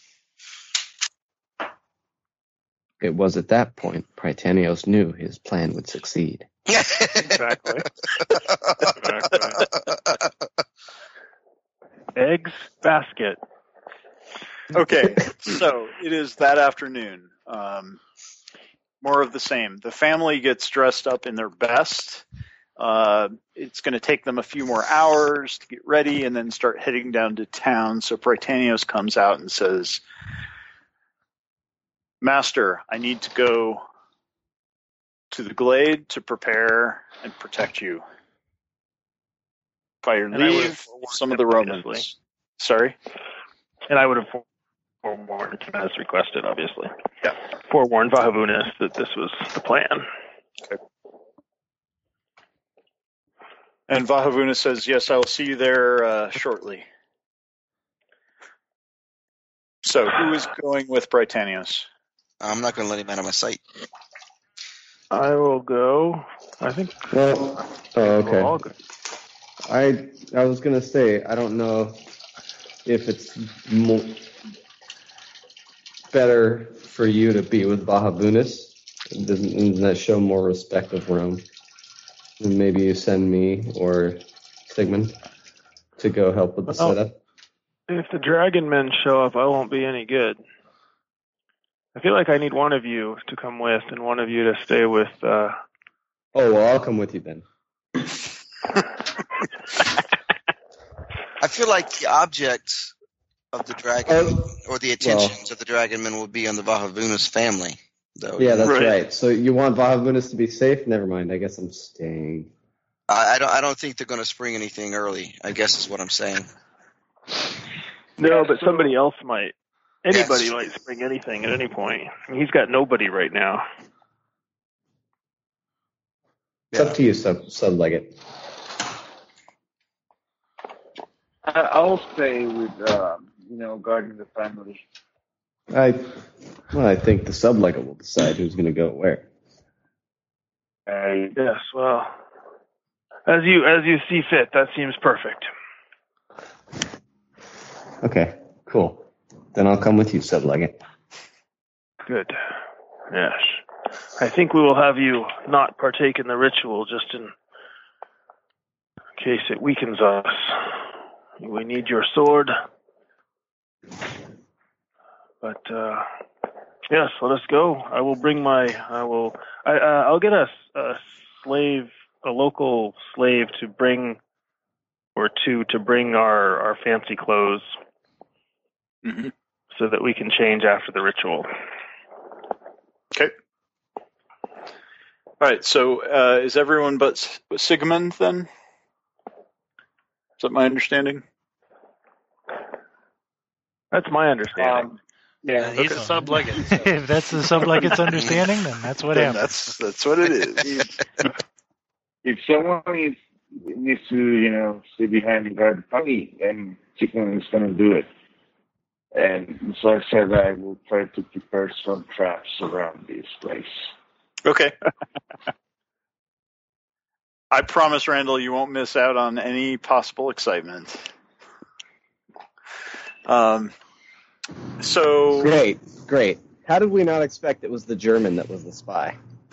It was at that point Prytanios knew his plan would succeed. Exactly. Exactly. Eggs basket. Okay, so it is that afternoon. Um, more of the same. The family gets dressed up in their best. Uh, it's going to take them a few more hours to get ready and then start heading down to town. So Prytanios comes out and says, Master, I need to go to the glade to prepare and protect you. By your And I would have leave, forewarned some of the him, Romans. obviously. Sorry? And I would have forewarned him as requested, obviously. Yeah. Forewarned Vahavunas that this was the plan. And Vahavuna says, yes, I will see you there uh, shortly. So who is going with Prytanios? I'm not going to let him out of my sight. I will go. I think. Well, oh, we'll all okay. go. I I was gonna say I don't know if it's mo- better for you to be with Vahavunas. Doesn't, doesn't that show more respect of Rome? And maybe you send me or Sigmund to go help with the Well, setup. If the dragon men show up, I won't be any good. I feel like I need one of you to come with and one of you to stay with. Uh... Oh well, I'll come with you then. I feel like the objects of the dragon Oh, or the attentions of the dragon men will be on the Vahavunas family, though. Yeah, that's Right. right. So you want Vahavunas to be safe? Never mind. I guess I'm staying. I, I don't. I don't think they're going to spring anything early. I guess is what I'm saying. No, but somebody else might. Anybody Yes. might spring anything at any point. I mean, he's got nobody right now. It's up to you, sub sublegate. I, I'll stay with, um, you know, guarding the family. I well, I think the sublegate will decide who's going to go where. I, Yes, well, as you as you see fit. That seems perfect. Okay, cool. Then I'll come with you, sublegate. Good. Yes. I think we will have you not partake in the ritual just in case it weakens us. We need your sword. But, uh, yes, let us go. I will bring my, I will, I, uh, I'll get a, a slave, a local slave to bring, or two to bring our, our fancy clothes Mm-hmm. so that we can change after the ritual. Okay. All right, so uh, is everyone but S- Sigmund then? Is that my understanding? That's my understanding. um, yeah, He's a sublegate. If that's the sublegate's understanding, then that's what Then happens. that's that's what it is. if someone is, needs to, you know, stay behind and guard the family, then Chicken is going to do it. And so I said I will try to prepare some traps around this place. Okay. I promise, Randall, you won't miss out on any possible excitement. Um. So Great, great. How did we not expect it was the German that was the spy?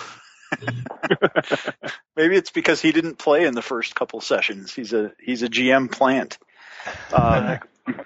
maybe it's because he didn't play in the first couple sessions. He's a he's a G M plant. Um,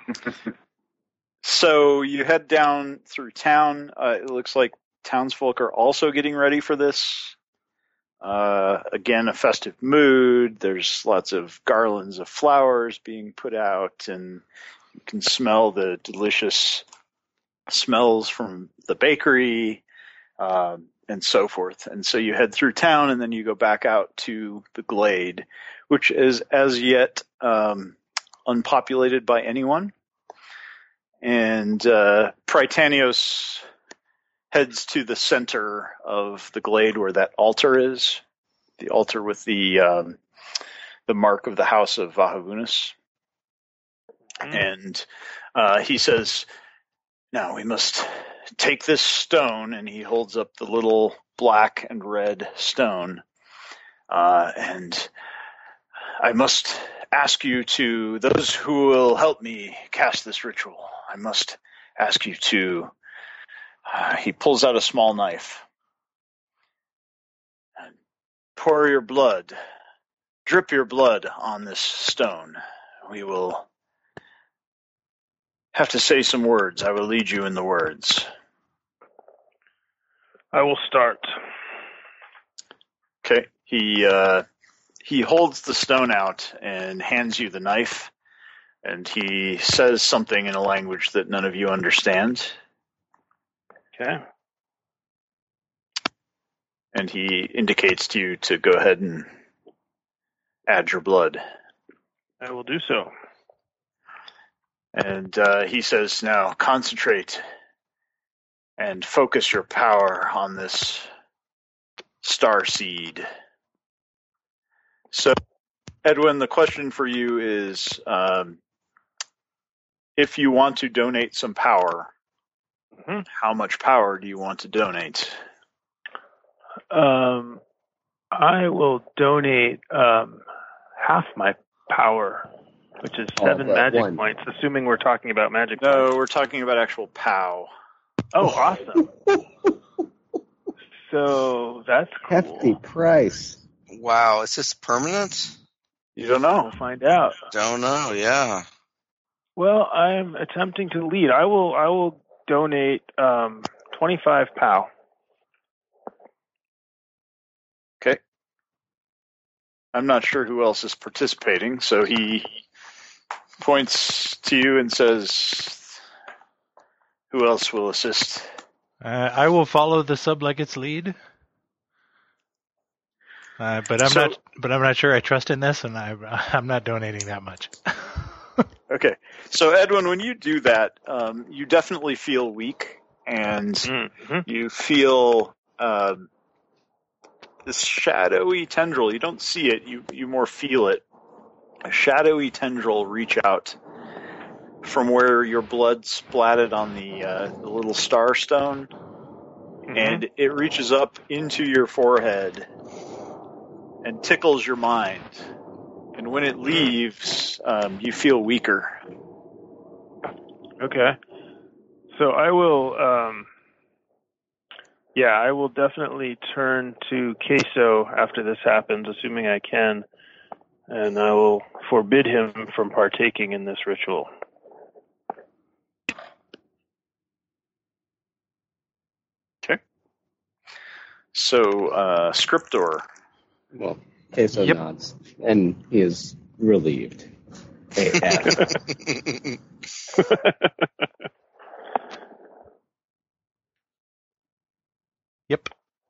so you head down through town. Uh, it looks like townsfolk are also getting ready for this. Uh, again, a festive mood. There's lots of garlands of flowers being put out, and you can smell the delicious smells from the bakery, um, and so forth. And so you head through town, and then you go back out to the glade, which is as yet um, unpopulated by anyone. And uh, Prytanios heads to the center of the glade where that altar is, the altar with the um, the mark of the house of Vahavunas. Mm. And uh, he says, now we must take this stone, and he holds up the little black and red stone. Uh, and I must ask you to, those who will help me cast this ritual, I must ask you to, uh, he pulls out a small knife. And pour your blood, drip your blood on this stone. We will have to say some words. I will lead you in the words. I will start. Okay. He uh, he holds the stone out and hands you the knife, and he says something in a language that none of you understand. Okay. And he indicates to you to go ahead and add your blood. I will do so. And uh, he says, now concentrate and focus your power on this star seed. So, Edwin, the question for you is, um, if you want to donate some power, mm-hmm. how much power do you want to donate? Um, I will donate um, half my power, which is seven oh, magic one. points, assuming we're talking about magic no, points. No, we're talking about actual POW. Oh, awesome. So that's cool. Hefty price. Wow, is this permanent? You don't know. We'll find out. Don't know, yeah. Well, I'm attempting to lead. I will I will donate um, twenty-five POW. Okay. I'm not sure who else is participating, so he points to you and says, who else will assist? Uh, I will follow the sublegate's lead. Uh, but I'm so, not. But I'm not sure I trust in this, and I, I'm not donating that much. Okay, so Edwin, when you do that, um, you definitely feel weak, and mm-hmm. you feel uh, this shadowy tendril. You don't see it; you you more feel it. A shadowy tendril reach out from where your blood splatted on the, uh, the little star stone, mm-hmm. and it reaches up into your forehead and tickles your mind. And when it leaves, um, you feel weaker. Okay. So I will, um, yeah, I will definitely turn to Queso after this happens, assuming I can, and I will forbid him from partaking in this ritual. Okay. So, uh, Scriptor. Well, Queso yep. nods, and he is relieved. A F. Yep.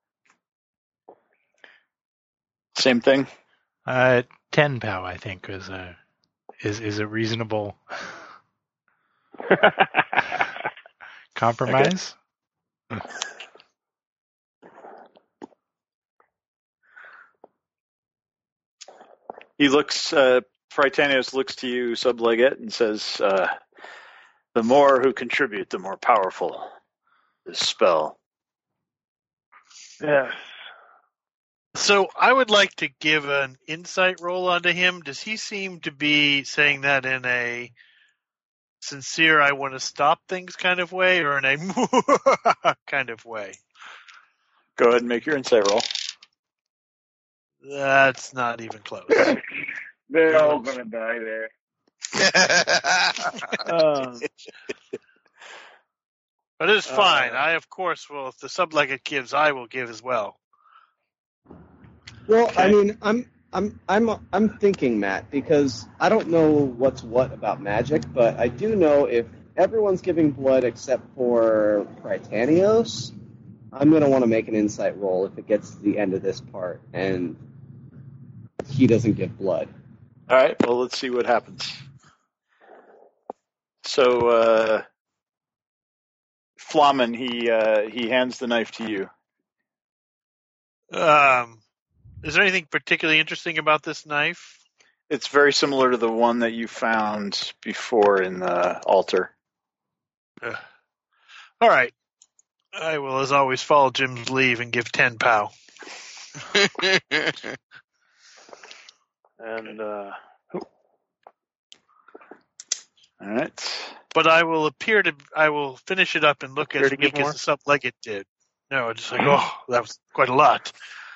Same thing? Uh, ten POW, I think, is a, is, is a reasonable compromise. Okay. He looks, uh, Prytanios looks to you, Sublegate, and says, uh, the more who contribute, the more powerful this spell. Yes. So I would like to give an insight roll onto him. Does he seem to be saying that in a sincere, I want to stop things kind of way, or in a kind of way? Go ahead and make your insight roll. That's not even close. They're all going to die there. um, but it's fine. Uh, I, of course, will. If the sublegate gives, I will give as well. Well, Okay. I mean, I'm I'm I'm I'm thinking, Matt, because I don't know what's what about magic, but I do know if everyone's giving blood except for Prytanios, I'm gonna want to make an insight roll if it gets to the end of this part, and he doesn't give blood. All right. Well, let's see what happens. So, uh, Flamen, he uh, he hands the knife to you. Um, is there anything particularly interesting about this knife? It's very similar to the one that you found before in the altar. Uh, all right. I will, as always, follow Jim's leave and give ten pow. And uh, All right. But I will appear to, I will finish it up and look Appear as to give weak as more? the sub-legate did. No, just like, oh, that was quite a lot.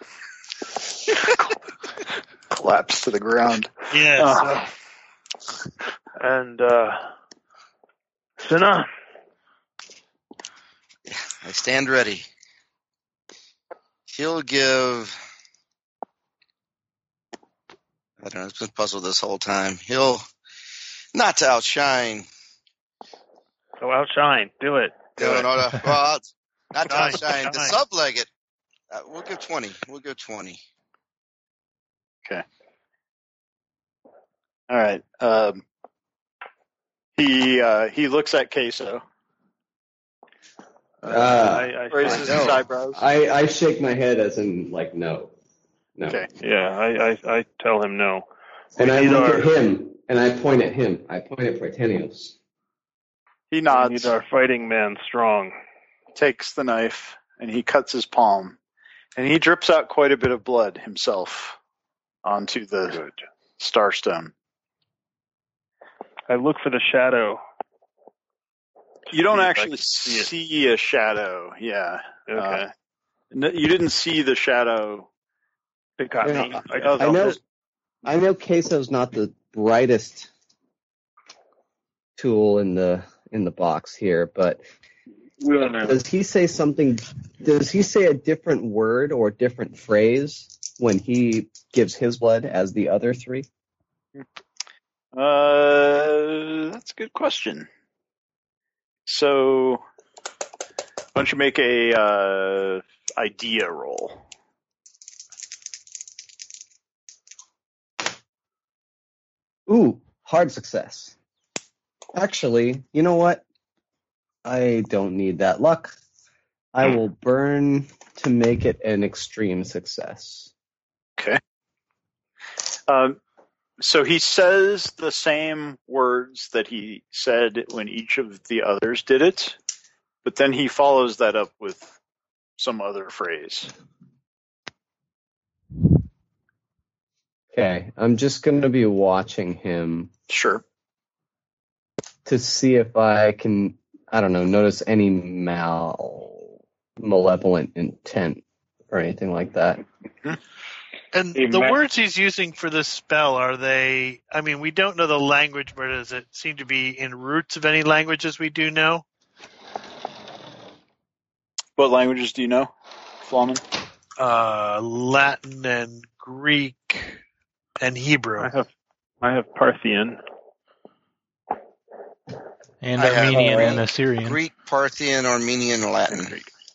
Collapse to the ground. Yes. Oh. and uh, Cinna, I stand ready. He'll give. I don't know. It's been puzzled this whole time. He'll not to outshine. go outshine, do it. Do No, it. no, no. Well, not to Shine, outshine the shine. sub-legate. Uh, we'll give twenty. We'll give twenty. Okay. All right. Um, he uh, he looks at Queso. Uh, I, I, Raises I know. his eyebrows. I, I shake my head as in, like, no. No. Okay. yeah, I, I, I tell him no. And We I need look our- at him, and I point at him. I point at Pretenius. He We nods, need our fighting man strong. takes the knife, and he cuts his palm. And he drips out quite a bit of blood himself onto the Good. starstone. I look for the shadow. You don't See if I actually can see it. see a shadow. Yeah. Okay. Uh, no, you didn't see the shadow. It got Yeah, me. I- I, I just I know, felt it. I know Queso's not the brightest tool in the in the box here, but We'll know. does he say something? Does he say a different word or a different phrase when he gives his blood as the other three? Uh, that's a good question. So, why don't you make a uh, idea roll? Ooh, hard success. Actually, you know what? I don't need that luck. I will burn to make it an extreme success. Okay. Um, so he says the same words that he said when each of the others did it, but then he follows that up with some other phrase. Okay, I'm just going to be watching him Sure. to see if I can, I don't know, notice any mal malevolent intent or anything like that. And Hey, the Matt. words he's using for this spell, are they, I mean, we don't know the language, but does it seem to be in roots of any languages we do know? What languages do you know, Flamen? Uh, Latin and Greek and Hebrew. I have, I have Parthian. And I have Armenian Greek- and Assyrian. Greek, Parthian, Armenian, Latin.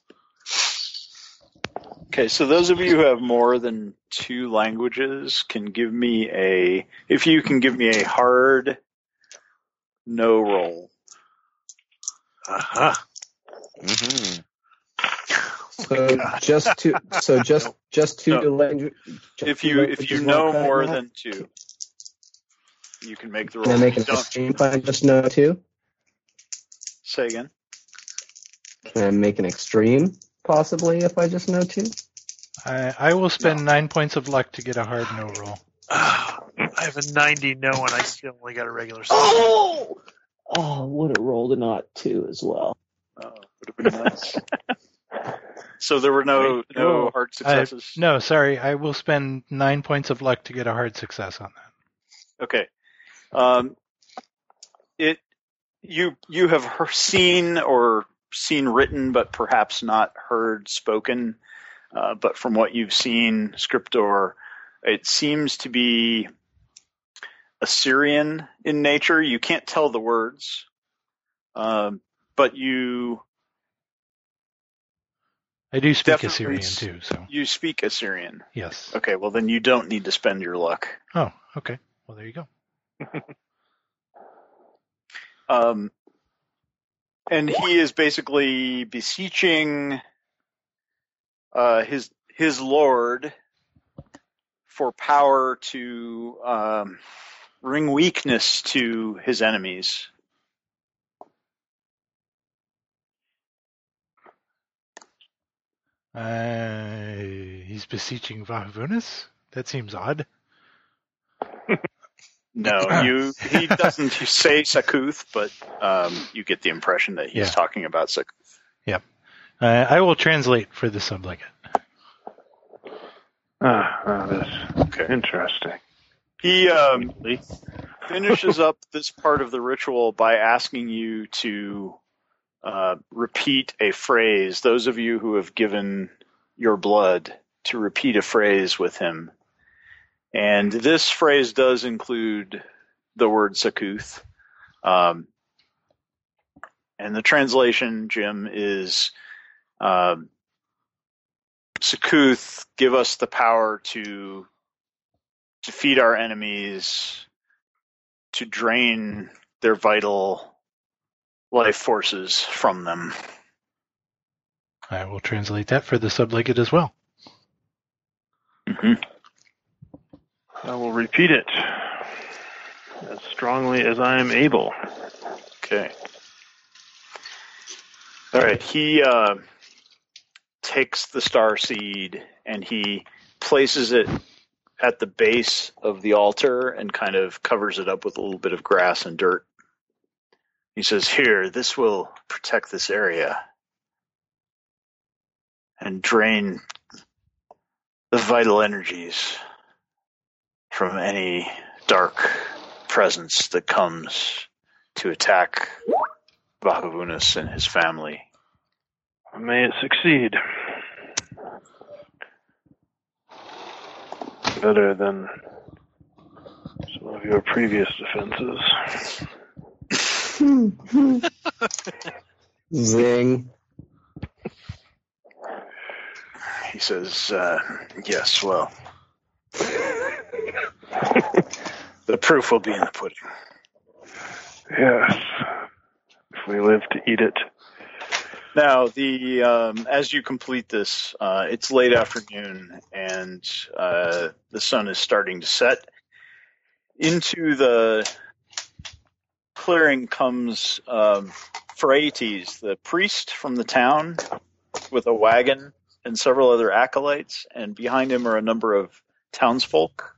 Okay, so those of you who have more than two languages can give me a, if you can give me a hard no roll. Uh-huh. Mm-hmm. So just two, so just just two No. language. If you if you know more than two, you can make the roll. Can I make an Don't extreme if I just know two? say again. Can I make an extreme possibly if I just know two? I, I will spend nine points of luck to get a hard no roll. I have a ninety no, and I still only got a regular six. Oh, oh, would have rolled a not two as well. Oh, would have been nice. So there were no no hard I, successes. no, sorry. I will spend nine points of luck to get a hard success on that. Okay. Um, it you you have he- seen or seen written, but perhaps not heard spoken. Uh, but from what you've seen, Scriptor, it seems to be Assyrian in nature. You can't tell the words, um, but you I do speak Definitely Assyrian s- too, so You speak Assyrian. yes. Okay, well then you don't need to spend your luck. Oh, okay. Well, there you go. Um, and he is basically beseeching uh, his his lord for power to um, bring weakness to his enemies. Uh, he's beseeching Vahavunis? That seems odd. No, you he doesn't say Sakuth, but um, you get the impression that he's Yeah. talking about Sakuth. Yep. Uh, I will translate for the sublegate. Ah, ah, that's Okay. interesting. He um, finishes up this part of the ritual by asking you to uh, repeat a phrase. Those of you who have given your blood, to repeat a phrase with him. And this phrase does include the word Sakuth. Um, and the translation, Jim, is um, Sakuth, give us the power to defeat our enemies, to drain their vital life forces from them. I will translate that for the sublegate as well. Mm-hmm. I will repeat it as strongly as I am able. Okay. All right. He uh, takes the star seed and he places it at the base of the altar and kind of covers it up with a little bit of grass and dirt. He says, "Here, this will protect this area and drain the vital energies from any dark presence that comes to attack Vahavunis and his family." May it succeed. Better than some of your previous defenses. Zing. He says, uh, yes, well, the proof will be in the pudding. Yes, if we live to eat it. Now, the um, as you complete this, uh, it's late afternoon, and uh, the sun is starting to set. Into the clearing comes um, Phraates, the priest from the town, with a wagon and several other acolytes, and behind him are a number of townsfolk.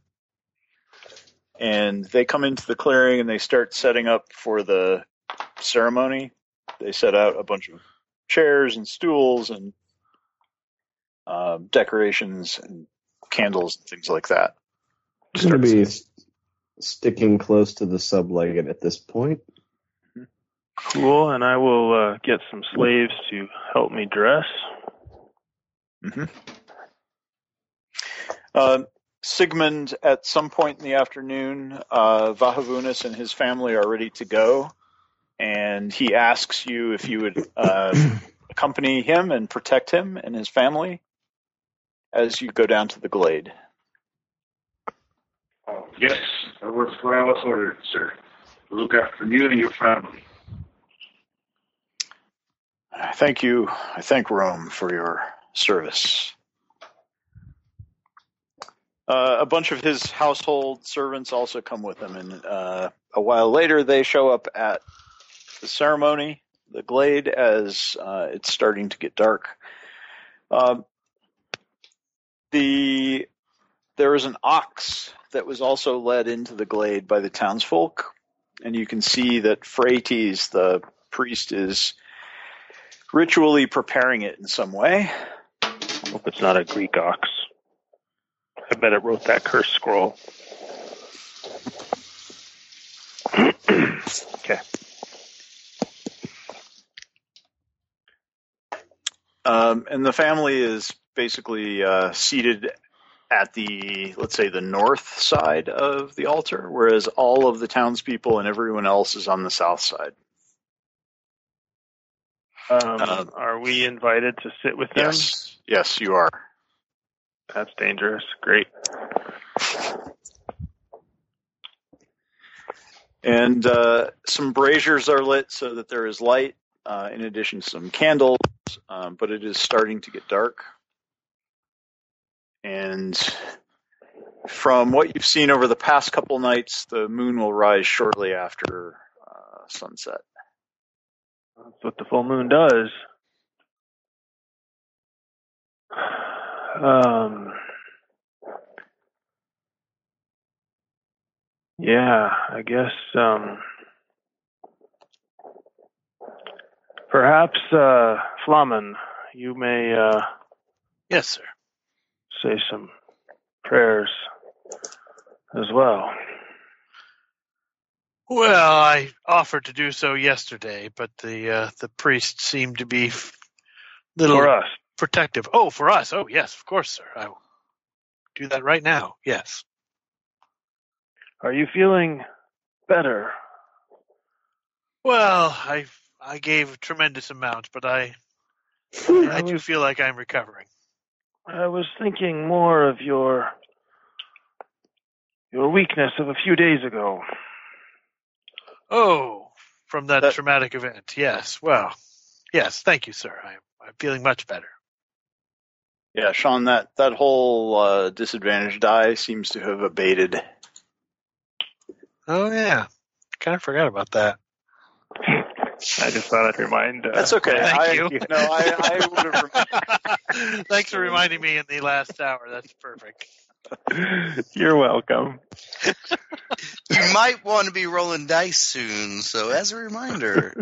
And they come into the clearing and they start setting up for the ceremony. They set out a bunch of chairs and stools and um, decorations and candles and things like that. I'm going to be s- sticking close to the sublegate at this point. Cool, and I will uh, get some slaves to help me dress. Mm-hmm. Uh, Sigmund, at some point in the afternoon, uh, Vahavunis and his family are ready to go, and he asks you if you would uh, accompany him and protect him and his family as you go down to the glade. Oh, yes, that was what I was ordered, sir. Look after you and your family. I thank you. I thank Rome for your service. Uh, a bunch of his household servants also come with him, and uh, a while later they show up at the ceremony, the glade, as uh, it's starting to get dark. Um, the there is an ox that was also led into the glade by the townsfolk, and you can see that Phraates, the priest, is ritually preparing it in some way. Hope it's not a Greek ox. I bet it wrote that curse scroll. Okay. Um, and the family is basically uh, seated at the, let's say, the north side of the altar, whereas all of the townspeople and everyone else is on the south side. Um, Uh, are we invited to sit with them? Yes, yes, you are. That's dangerous. Great. And uh, some braziers are lit so that there is light, uh, in addition to some candles, um, but it is starting to get dark. And from what you've seen over the past couple nights, the moon will rise shortly after uh, sunset. That's what the full moon does. Um, yeah, I guess um, perhaps uh, Flamen, you may uh, Yes, sir. say some prayers as well. Well, I offered to do so yesterday, but the uh, the priest seemed to be f- little For us. protective. Oh, for us. Oh, yes, of course, sir. I will do that right now. Yes. Are you feeling better? Well, I I gave a tremendous amount, but I I I do was, feel like I'm recovering. I was thinking more of your your weakness of a few days ago. Oh, from that, That- traumatic event. Yes. Well, yes. Thank you, sir. I'm I'm feeling much better. Yeah, Sean, that, that whole uh, disadvantage die seems to have abated. Oh yeah. Kind of forgot about that. I just thought I'd remind. Uh, That's okay. Thank I, you. No, I, I would have remembered. Thanks for reminding me in the last hour. That's perfect. You're welcome. You might want to be rolling dice soon, so as a reminder.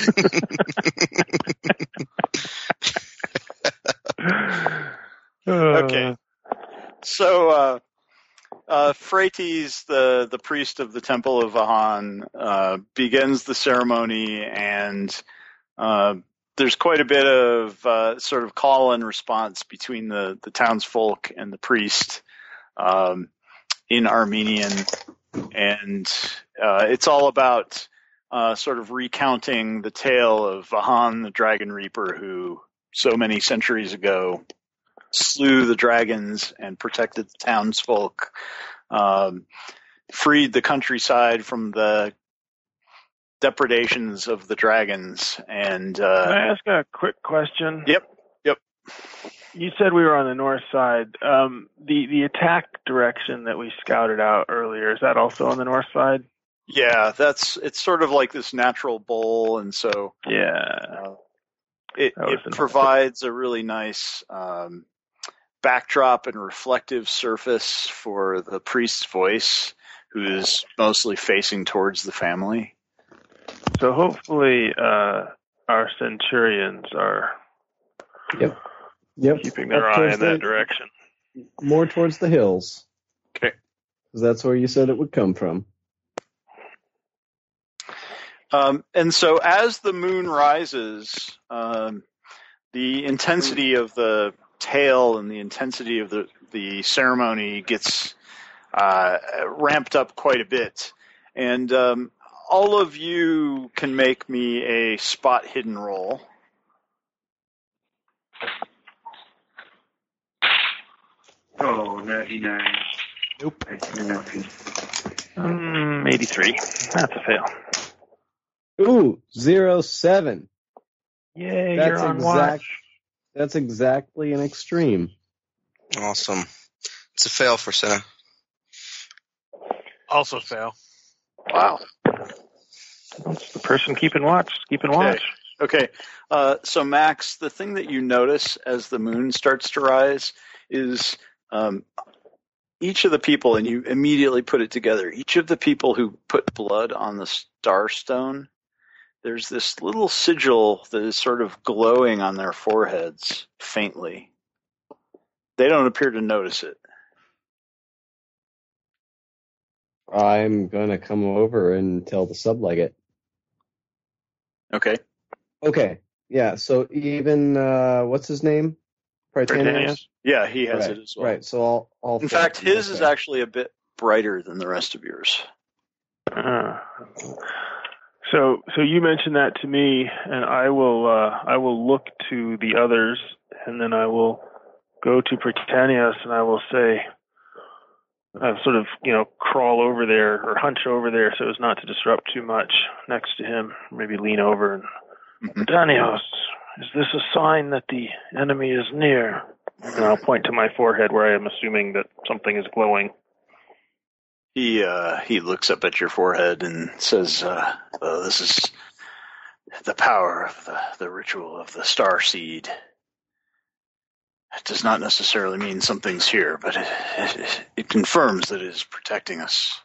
Okay. So, uh, uh, Phrates, the, the priest of the Temple of Vahan, uh, begins the ceremony, and uh, there's quite a bit of uh, sort of call and response between the, the townsfolk and the priest um, in Armenian, and uh, it's all about uh, sort of recounting the tale of Vahan, the Dragon Reaper, who so many centuries ago slew the dragons and protected the townsfolk, um, freed the countryside from the depredations of the dragons. And uh, Can I ask a quick question? Yep, yep. You said we were on the north side. Um, the the attack direction that we scouted out earlier, is that also on the north side? Yeah, that's it's sort of like this natural bowl, and so Yeah. uh, it, That was it the- provides a really nice um, backdrop and reflective surface for the priest's voice, who is mostly facing towards the family. So hopefully uh, our centurions are Yep. Yep. keeping their Up eye towards in that the- direction. More towards the hills. Okay. Because that's where you said it would come from. Um, and so as the moon rises, um, the intensity of the tale and the intensity of the, the ceremony gets uh, ramped up quite a bit. And um, all of you can make me a spot hidden roll. Oh, ninety-nine. Nope. I do nothing. Um, eighty-three. That's a fail. Ooh, zero seven. Yay, That's you're on exact- watch. That's exactly an extreme. Awesome. It's a fail for Senna. Also fail. Wow. That's the person keeping watch. Keeping watch. Okay. Uh, so, Max, the thing that you notice as the moon starts to rise is um, each of the people, and you immediately put it together, each of the people who put blood on the star stone, there's this little sigil that is sort of glowing on their foreheads faintly. They don't appear to notice it. I'm gonna come over and tell the sublegate. Okay. Okay, yeah. So even uh, what's his name? Prytanius? Yeah, he has Right, it as well. right. So all, all. In four fact, of them, his is okay. actually a bit brighter than the rest of yours. Uh, So, so you mentioned that to me, and I will, uh, I will look to the others, and then I will go to Britannius, and I will say, uh, sort of, you know, crawl over there or hunch over there so as not to disrupt too much next to him. Maybe lean over and, Mm-hmm. Britannius, is this a sign that the enemy is near? And I'll point to my forehead where I am assuming that something is glowing. He uh, he looks up at your forehead and says, uh, oh, "This is the power of the, the ritual of the star seed. It does not necessarily mean something's here, but it, it, it confirms that it is protecting us."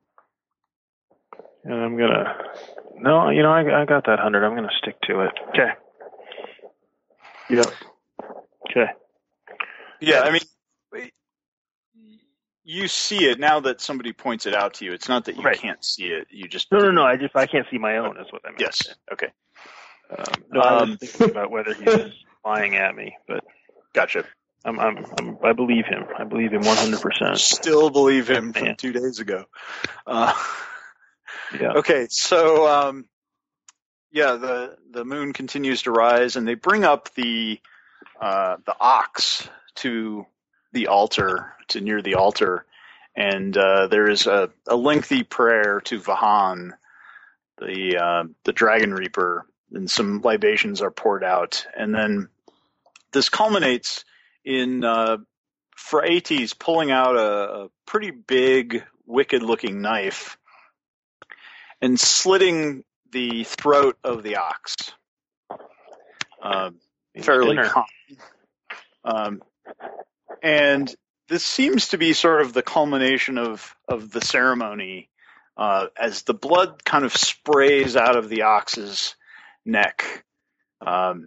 And I'm gonna, no, you know, I, I got that hundred. I'm gonna stick to it. Okay. Yeah. Okay. Yeah, I mean, you see it now that somebody points it out to you. It's not that you Right. can't see it. You just No, no, no. I just I can't see my own. Is what I meant. Yes. Okay. Um, no, I was Um, thinking about whether he's lying at me, but Gotcha. I'm, I'm, I'm I believe him. I believe him one hundred percent. Still believe him from Man. two days ago. Uh, Yeah. okay, so um, yeah, the the moon continues to rise, and they bring up the uh, the ox to the altar, to near the altar, and uh, there is a, a lengthy prayer to Vahan, the uh, the dragon reaper, and some libations are poured out, and then this culminates in uh, Phraates pulling out a, a pretty big, wicked-looking knife and slitting the throat of the ox. Uh, fairly Dinner. common. Um, and this seems to be sort of the culmination of, of the ceremony uh, as the blood kind of sprays out of the ox's neck. Um,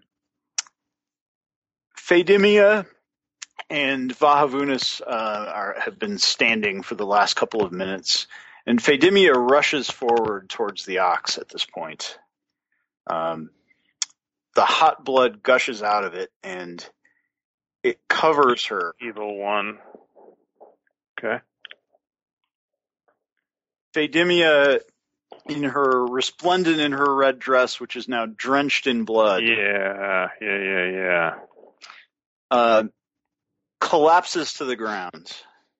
Phedimia and Vahavunis uh, are, have been standing for the last couple of minutes, and Phedimia rushes forward towards the ox at this point. Um, the hot blood gushes out of it, and it covers her. Evil one. Okay. Phedimia, in her resplendent in her red dress, which is now drenched in blood, Yeah. Yeah. Yeah. Yeah. uh, collapses to the ground,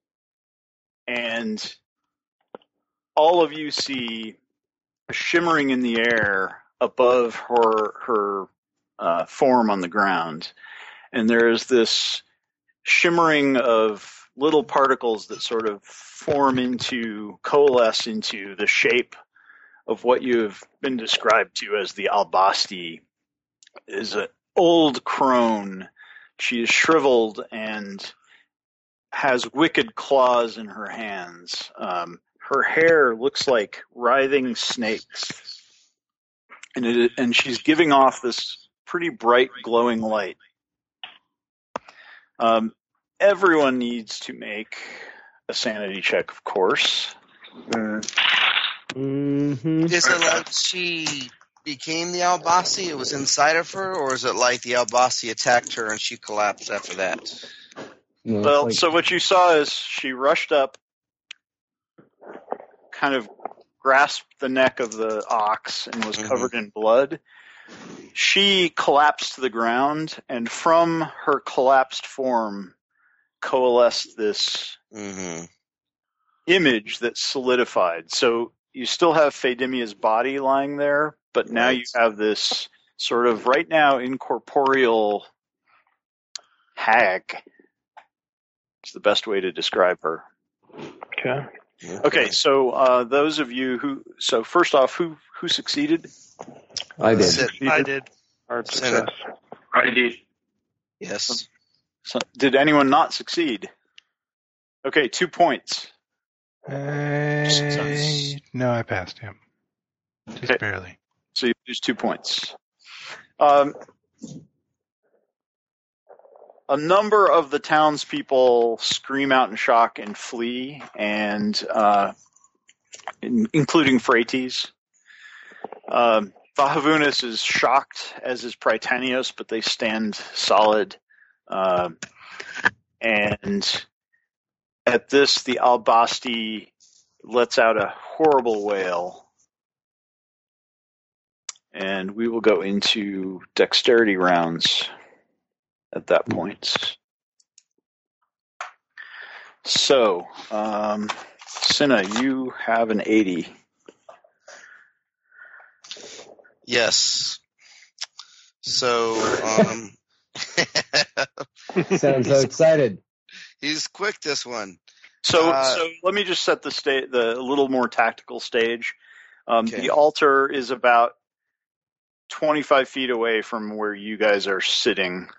and all of you see shimmering in the air above her her uh, form on the ground, and there is this shimmering of little particles that sort of form into, coalesce into the shape of what you have been described to as the Albasti. It is an old crone. She is shriveled and has wicked claws in her hands. Um, her hair looks like writhing snakes, and it, and she's giving off this pretty bright, glowing light. Um, everyone needs to make a sanity check, of course. Uh, Mm-hmm. Is it like she became the Albasi? It was inside of her, or is it like the Albasi attacked her and she collapsed after that? No, Well, like, so what you saw is she rushed up, kind of grasped the neck of the ox and was Mhm. covered in blood. She collapsed to the ground, and from her collapsed form coalesced this Mm-hmm. image that solidified. So you still have Phedimia's body lying there, but now Right. you have this sort of right now incorporeal hag. It's the best way to describe her. Okay. Okay, so uh, those of you who, so first off, who who succeeded? I did. Sit. I did. Hard Senate. success. I did. Yes. So, did anyone not succeed? Okay, two points. I, no, I passed him. Just Okay. barely. So you lose two points. Um, a number of the townspeople scream out in shock and flee, and uh, in, including Phraates. Um, Vahavunis is shocked, as is Prytanios, but they stand solid. Um, and at this, the Albasti lets out a horrible wail and we will go into dexterity rounds at that point. So, um, Cinna, you have an eighty. Yes. So, um, Sounds so excited. he's quick, this one. So, Uh, so let me just set the sta- the a little more tactical stage. Um, Okay. The altar is about twenty-five feet away from where you guys are sitting.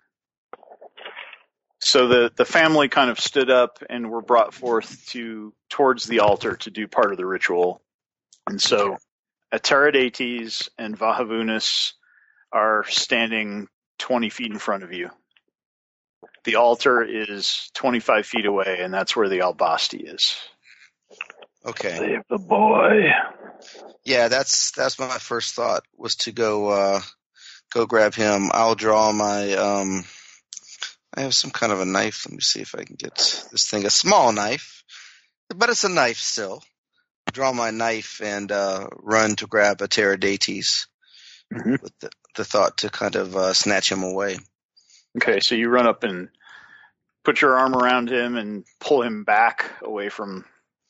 So the, the family kind of stood up and were brought forth to towards the altar to do part of the ritual. And so Ataridates and Vahavunis are standing twenty feet in front of you. The altar is twenty-five feet away, and that's where the Albasti is. Okay. Save the boy. Yeah, that's that's my first thought, was to go uh, go grab him. I'll draw my um I have some kind of a knife. Let me see if I can get this thing. A small knife, but it's a knife still. Draw my knife and uh, run to grab Ataridates Mm-hmm. with the, the thought to kind of uh, snatch him away. Okay, so you run up and put your arm around him and pull him back away from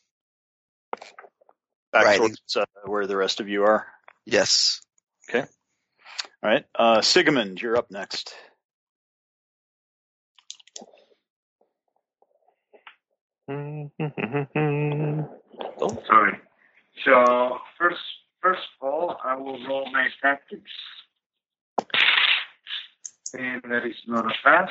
back Right. towards uh, where the rest of you are. Yes. All right, uh, Sigamond, you're up next. Oh, sorry. So first, first of all, I will roll my tactics, and that is not a pass.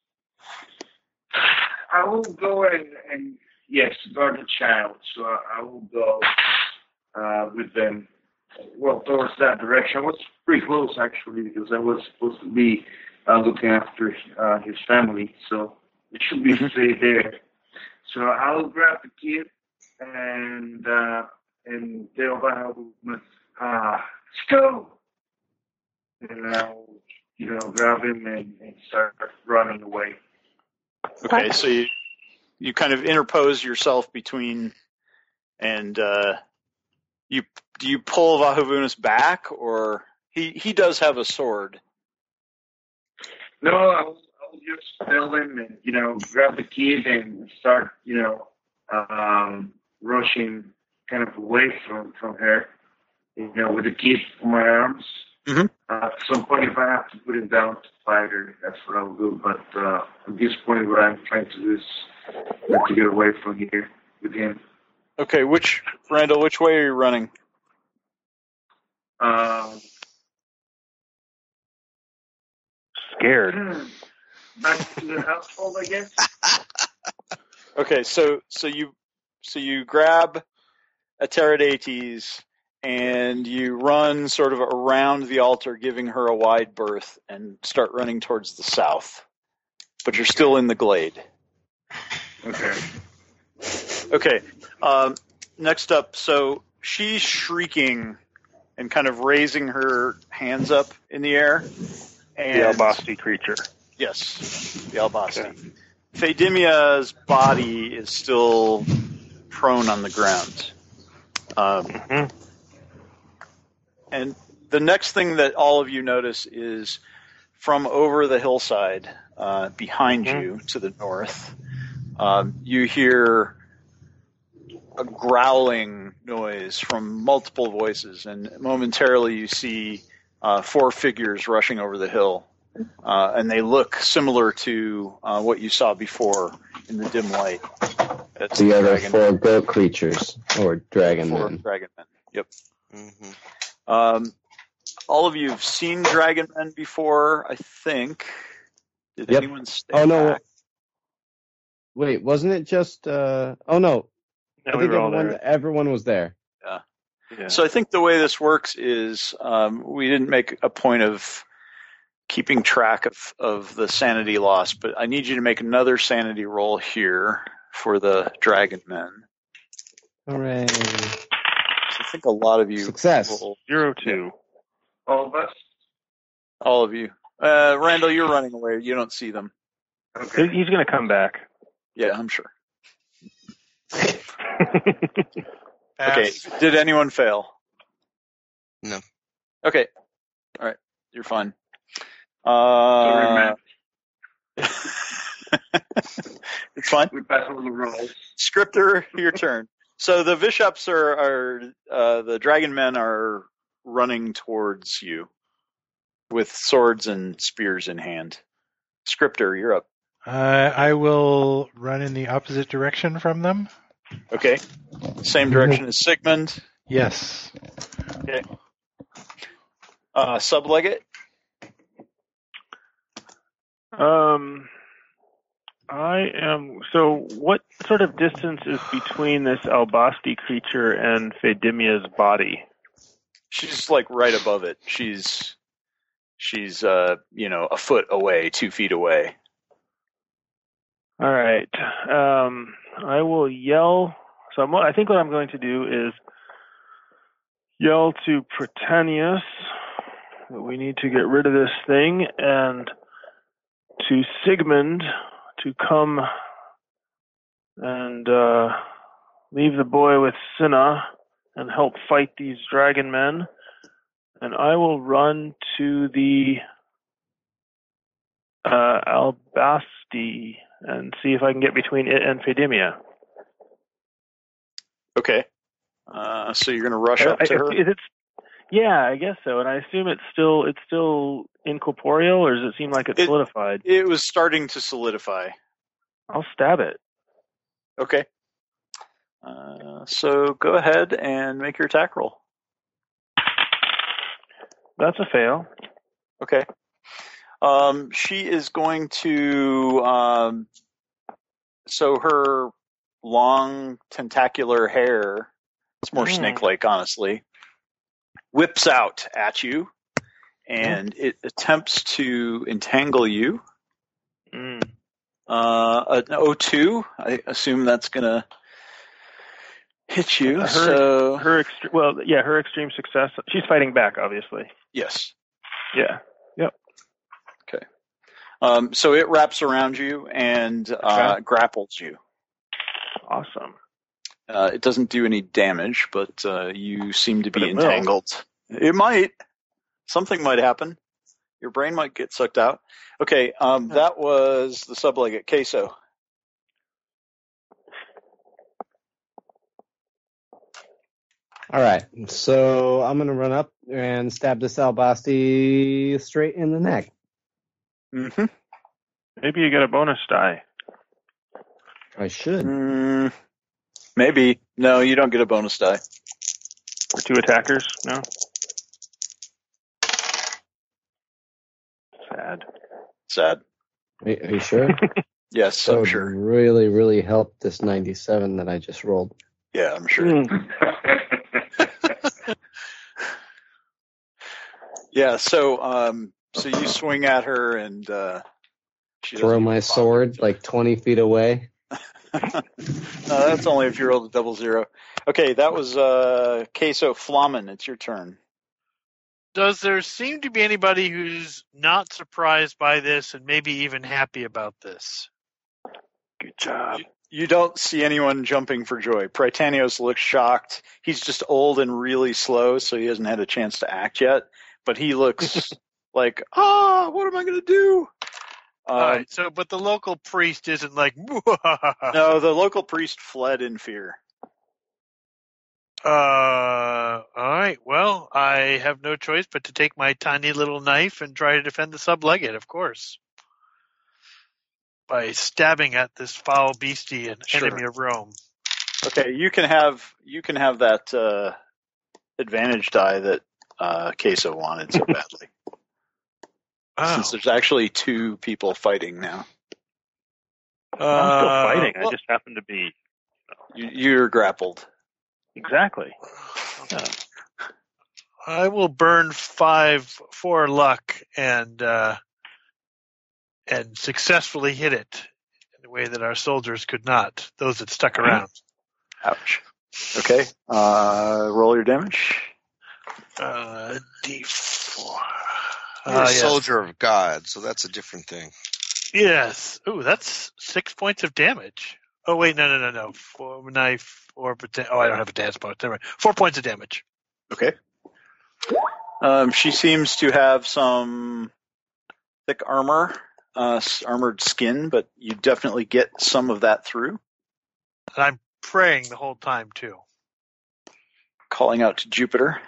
I will go and, and yes, guard the child. So I, I will go uh, with them, well, towards that direction. I was pretty close actually, because I was supposed to be uh, looking after uh, his family, so it should be straight there. So I'll grab the kid and uh, and they'll uh, let's go. And I'll, you know, grab him and, and start running away. Okay, so you you kind of interpose yourself between, and uh, you do you pull Vahavunis back, or he he does have a sword. No, I'll, I'll just tell him and, you know, grab the kid and start, you know, um, rushing kind of away from, from her, you know, with the kid in my arms. Mm-hmm. Uh, at some point, if I have to put him down to fight her, that's what I'll do. But uh, at this point, what I'm trying to do is not to get away from here with him. Okay, which Randall, which way are you running? Um, Scared. back to the household, I guess. Okay, so so you so you grab Ataridates and you run sort of around the altar, giving her a wide berth, and start running towards the south. But you're still in the glade. Okay. Okay. Um, next up, so she's shrieking and kind of raising her hands up in the air. And, The Albasti creature. Yes, the Albasti. Okay. Fadimia's body is still prone on the ground. Um, Mm-hmm. and the next thing that all of you notice is from over the hillside uh, behind Mhm. you to the north, um, you hear a growling noise from multiple voices, and momentarily you see uh, four figures rushing over the hill. Uh, and they look similar to uh, what you saw before in the dim light. It's The other dragon- four goat creatures, or dragon four men. dragon men. Yep. Mm-hmm. Um, all of you have seen dragon men before, I think. Did Yep. anyone stay Oh, no. back? Wait, wasn't it just... Uh, oh, no. No, I we think were all everyone, there. everyone was there. Yeah. So I think the way this works is um, we didn't make a point of keeping track of, of the sanity loss, but I need you to make another sanity roll here for the dragon men. Hooray. So I think a lot of you Success. rolled- Zero two. All of us? all of you. Uh, Randall, you're running away. You don't see them. Okay. He's going to come back. Yeah, I'm sure. Pass. Okay. Did anyone fail? No. Okay. All right, you're fine. Sorry, Uh, man. it's fine. We pass all the rolls. Scripter, your turn. So the Vishops are, are uh, the dragon men are running towards you with swords and spears in hand. Scripter, you're up. Uh, I will run in the opposite direction from them. Okay. Same direction as Sigmund. Yes. Okay. Uh, Sublegate. Um, I am. So, what sort of distance is between this Albasti creature and Fedimia's body? She's like right above it. She's she's uh you know a foot away, two feet away. All right. Um, I will yell. So I'm, I think what I'm going to do is yell to Protanius that we need to get rid of this thing, and to Sigmund to come and uh, leave the boy with Cinna and help fight these dragon men. And I will run to the uh, Albasti and see if I can get between it and Fedimia. Okay. Uh, so you're going to rush up to I, her? Is it, yeah, I guess so. And I assume it's still it's still incorporeal, or does it seem like it's It- solidified? It was starting to solidify. I'll stab it. Okay. Uh, so go ahead and make your attack roll. That's a fail. Okay. Um, she is going to, um, so her long tentacular hair, it's more Mm. snake-like, honestly, whips out at you, and it attempts to entangle you. Mm. Uh, an O two, I assume that's going to hit you. Her- so, Her extre- well, yeah, her extreme success. She's fighting back, obviously. yes. Yeah. Yep. Okay. Um, so it wraps around you and uh, Okay. grapples you. Awesome. Uh, it doesn't do any damage, but uh, you seem to But be it will. entangled. It might. Something might happen. Your brain might get sucked out. Okay, um, that was the sublegate. Queso. All right, so I'm gonna run up and stab this Albasti straight in the neck. Mm-hmm. Maybe you get a bonus die. I should. Mm, maybe. No, you don't get a bonus die. For two attackers? No? Sad. Sad. Are, are you sure? Yes, That I'm would sure. really, really help this ninety-seven that I just rolled. Yeah, I'm sure. Mm. Yeah, so um, so you swing at her and uh, she doesn't Throw even my bother. sword like twenty feet away. No, that's only if you rolled a double zero. Okay, that was uh, Queso. Flamen, it's your turn. Does there seem to be anybody who's not surprised by this and maybe even happy about this? Good job. You don't see anyone jumping for joy. Prytanios looks shocked. He's just old and really slow, so he hasn't had a chance to act yet. But he looks like, ah, what am I going to do? Um, All right, so but the local priest isn't like, No, the local priest fled in fear. Uh, all right. Well, I have no choice but to take my tiny little knife and try to defend the sublegate, of course, by stabbing at this foul beastie and Sure. enemy of Rome. Okay, you can have you can have that uh, advantage die that uh, Queso wanted so badly. Oh. Since there's actually two people fighting now. I'm still Uh, fighting. well, I just happen to be. You, you're grappled. Exactly. I will burn five for luck and uh, and successfully hit it in a way that our soldiers could not. Those that stuck around. Ouch. Okay, uh, roll your damage. Uh, D four. You're Uh, a yes. soldier of God, so that's a different thing. Yes. Ooh, that's six points of damage. Oh wait, no, no, no, no. Four knife or poten- oh, I don't have a dance point. Never mind. Four points of damage. Okay. Um, she seems to have some thick armor, uh, armored skin, but you definitely get some of that through. And I'm praying the whole time, too. Calling out to Jupiter.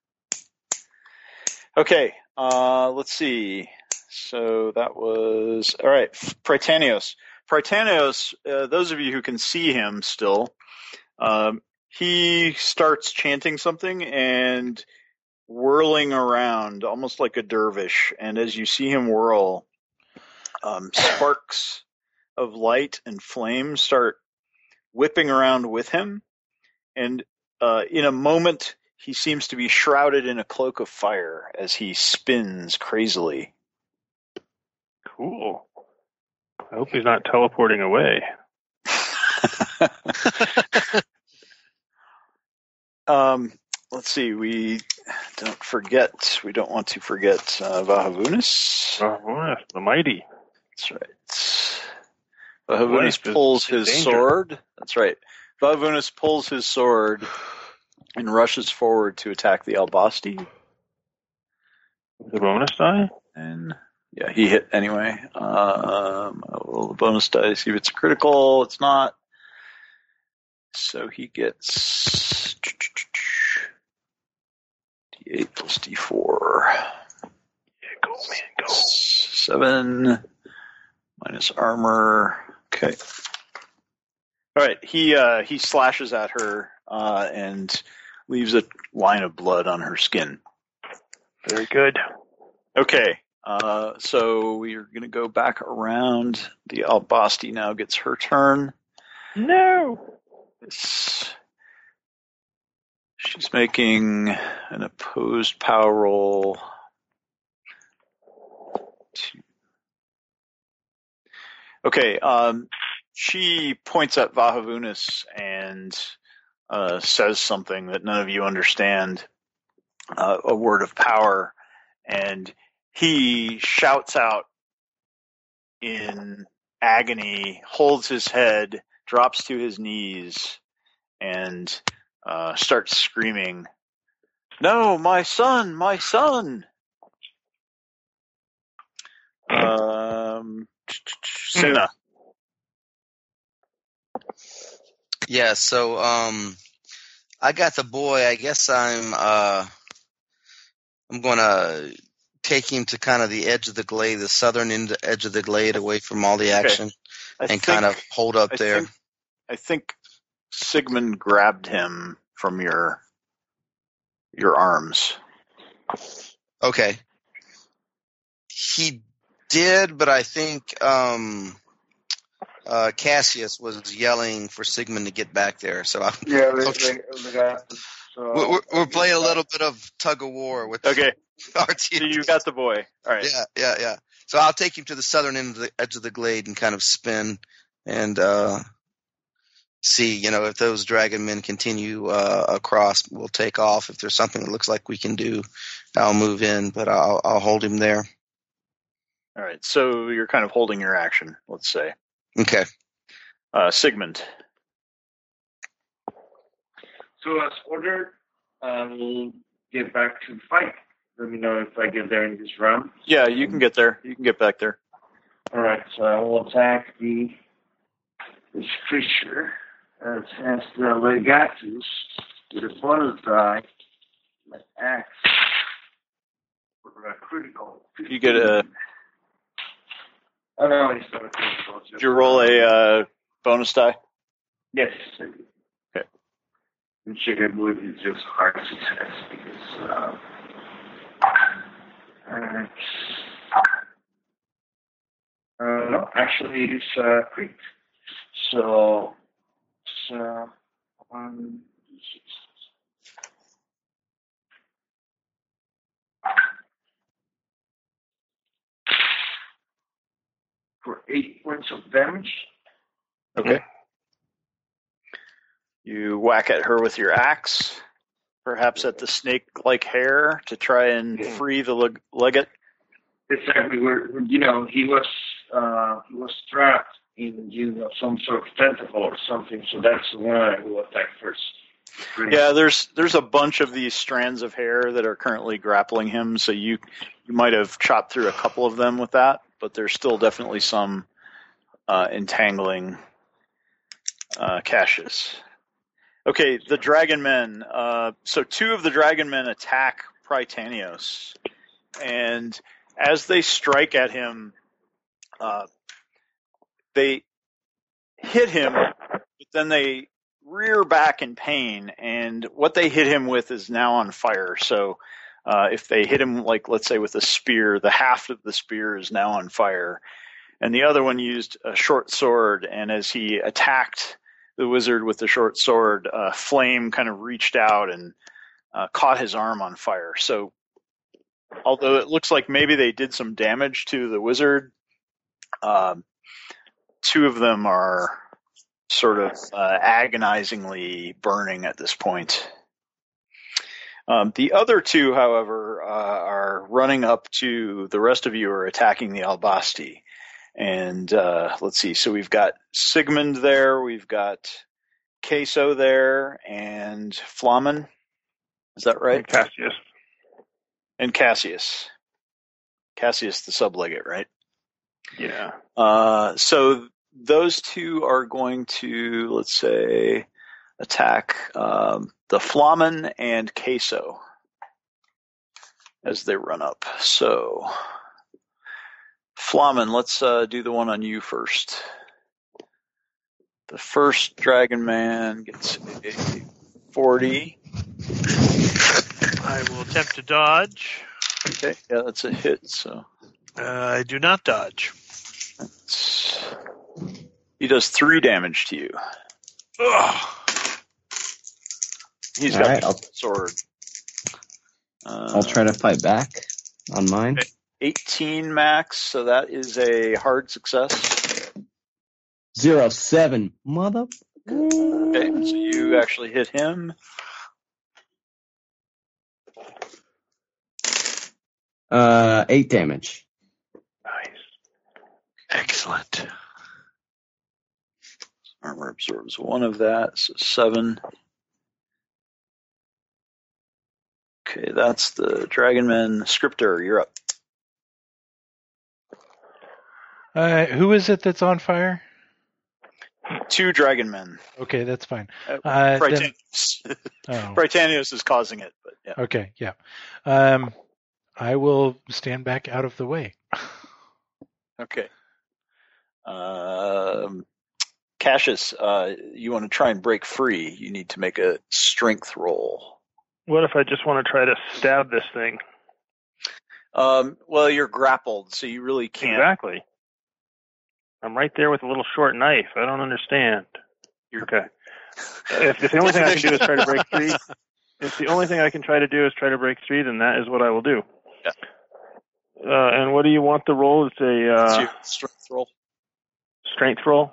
Okay, uh, let's see. So that was... All right, Prytanios. Prytanios, uh, those of you who can see him still, um, he starts chanting something and whirling around, almost like a dervish. And as you see him whirl, um, sparks of light and flame start whipping around with him. And uh, in a moment, he seems to be shrouded in a cloak of fire as he spins crazily. Cool. I hope he's not teleporting away. um, let's see. We don't forget. We don't want to forget uh, Vahavunis. Vahavunis, the mighty. That's right. Vahavunis Life pulls is his danger. sword. That's right. Vahavunis pulls his sword and rushes forward to attack the Albasti. The bonus die? And yeah, he hit anyway. Um, I'll roll the bonus die, see if it's critical. It's not. So he gets D eight plus D four. Yeah, go, man, go. Seven minus armor. Okay. All right. He uh, he slashes at her uh, and leaves a line of blood on her skin. Very good. Okay. Uh, so we're going to go back around. The Albasti now gets her turn. No. It's, she's making an opposed power roll. Okay. Um, she points at Vahavunis and uh, says something that none of you understand, uh, a word of power, and he shouts out in agony, holds his head, drops to his knees, and uh, starts screaming, "No, my son, my son!" Um, Cinna. Yeah, so um, I got the boy. I guess I'm uh, I'm gonna take him to kind of the edge of the glade, the southern end, edge of the glade, away from all the action, I and think, kind of hold up I there. Think, I think Sigmund grabbed him from your your arms. Okay. He did, but I think um, uh, Cassius was yelling for Sigmund to get back there. So I, Yeah, they, they, they got, so we're, we're playing a little bit of tug of war with Okay, our so team. you got the boy. All right. Yeah, yeah, yeah. So I'll take him to the southern end of the edge of the glade and kind of spin and uh, see, you know, if those dragon men continue uh, across, we'll take off. If there's something that looks like we can do, I'll move in, but I'll, I'll hold him there. All right. So you're kind of holding your action, let's say. Okay. Uh, Sigmund. So as ordered, I will get back to the fight. Let me know if I get there in this round. Yeah, you can get there. You can get back there. All right, so I will attack the this creature as has the Legatus with a bonus die, my axe for a critical. You get a. Oh no, it's not a critical. Did you roll a uh, bonus die? Yes. Okay. And check, I believe it's just hard success because. Uh, uh, Uh, no, actually it is uh, crit. So, so one, six. For eight points of damage. Okay. You whack at her with your axe, perhaps at the snake-like hair to try and Yeah. free the leg- legate. Exactly. Where you know he was uh, he was trapped in you know some sort of tentacle or something. So that's the one I will attack first. Great. Yeah, there's there's a bunch of these strands of hair that are currently grappling him, so you you might have chopped through a couple of them with that, but there's still definitely some uh, entangling uh, Cassius. Okay, the Dragon Men. Uh, so two of the Dragon Men attack Prytanios, and as they strike at him, uh, they hit him, but then they rear back in pain, and what they hit him with is now on fire. So uh, if they hit him, like, let's say with a spear, the haft of the spear is now on fire. And the other one used a short sword, and as he attacked the wizard with the short sword, uh, flame kind of reached out and uh, caught his arm on fire. So although it looks like maybe they did some damage to the wizard, um, two of them are sort of uh, agonizingly burning at this point. Um, the other two, however, uh, are running up to the rest of you are attacking the Albasti. And uh, let's see, so we've got Sigmund there, we've got Queso there, and Flamen. Is that right? And Cassius. And Cassius. Cassius the sublegate, right? Yeah. Uh, so those two are going to, let's say, attack um, the Flamen and Queso as they run up. So, Flamen, let's uh, do the one on you first. The first Dragon Man gets a forty. I will attempt to dodge. Okay, yeah, that's a hit. So Uh, I do not dodge. that's, he does three damage to you. Ugh. He's All got right, the I'll- sword. Uh, I'll try to fight back on mine. eighteen max, so that is a hard success. Zero seven, mother. Okay, so you actually hit him. Uh, eight damage. Nice. Excellent. Armor absorbs one of that, so seven. Okay, that's the Dragonman. Scriptor, you're up. Uh, who is it that's on fire? Two Dragonmen. Okay, that's fine. Uh, Uh, then- Prytanios. oh, Prytanios is causing it, but yeah. okay, yeah. Um, I will stand back out of the way. Okay. Um, Cassius, uh, you want to try and break free, you need to make a strength roll. What if I just want to try to stab this thing? Um, well, you're grappled, so you really can't. Exactly. I'm right there with a little short knife. I don't understand. You're, Okay. If, if the only thing I can do is try to break free, if the only thing I can try to do is try to break free, then that is what I will do. Yeah. Uh, and what do you want the roll? It's a It's uh, your strength roll. strength roll.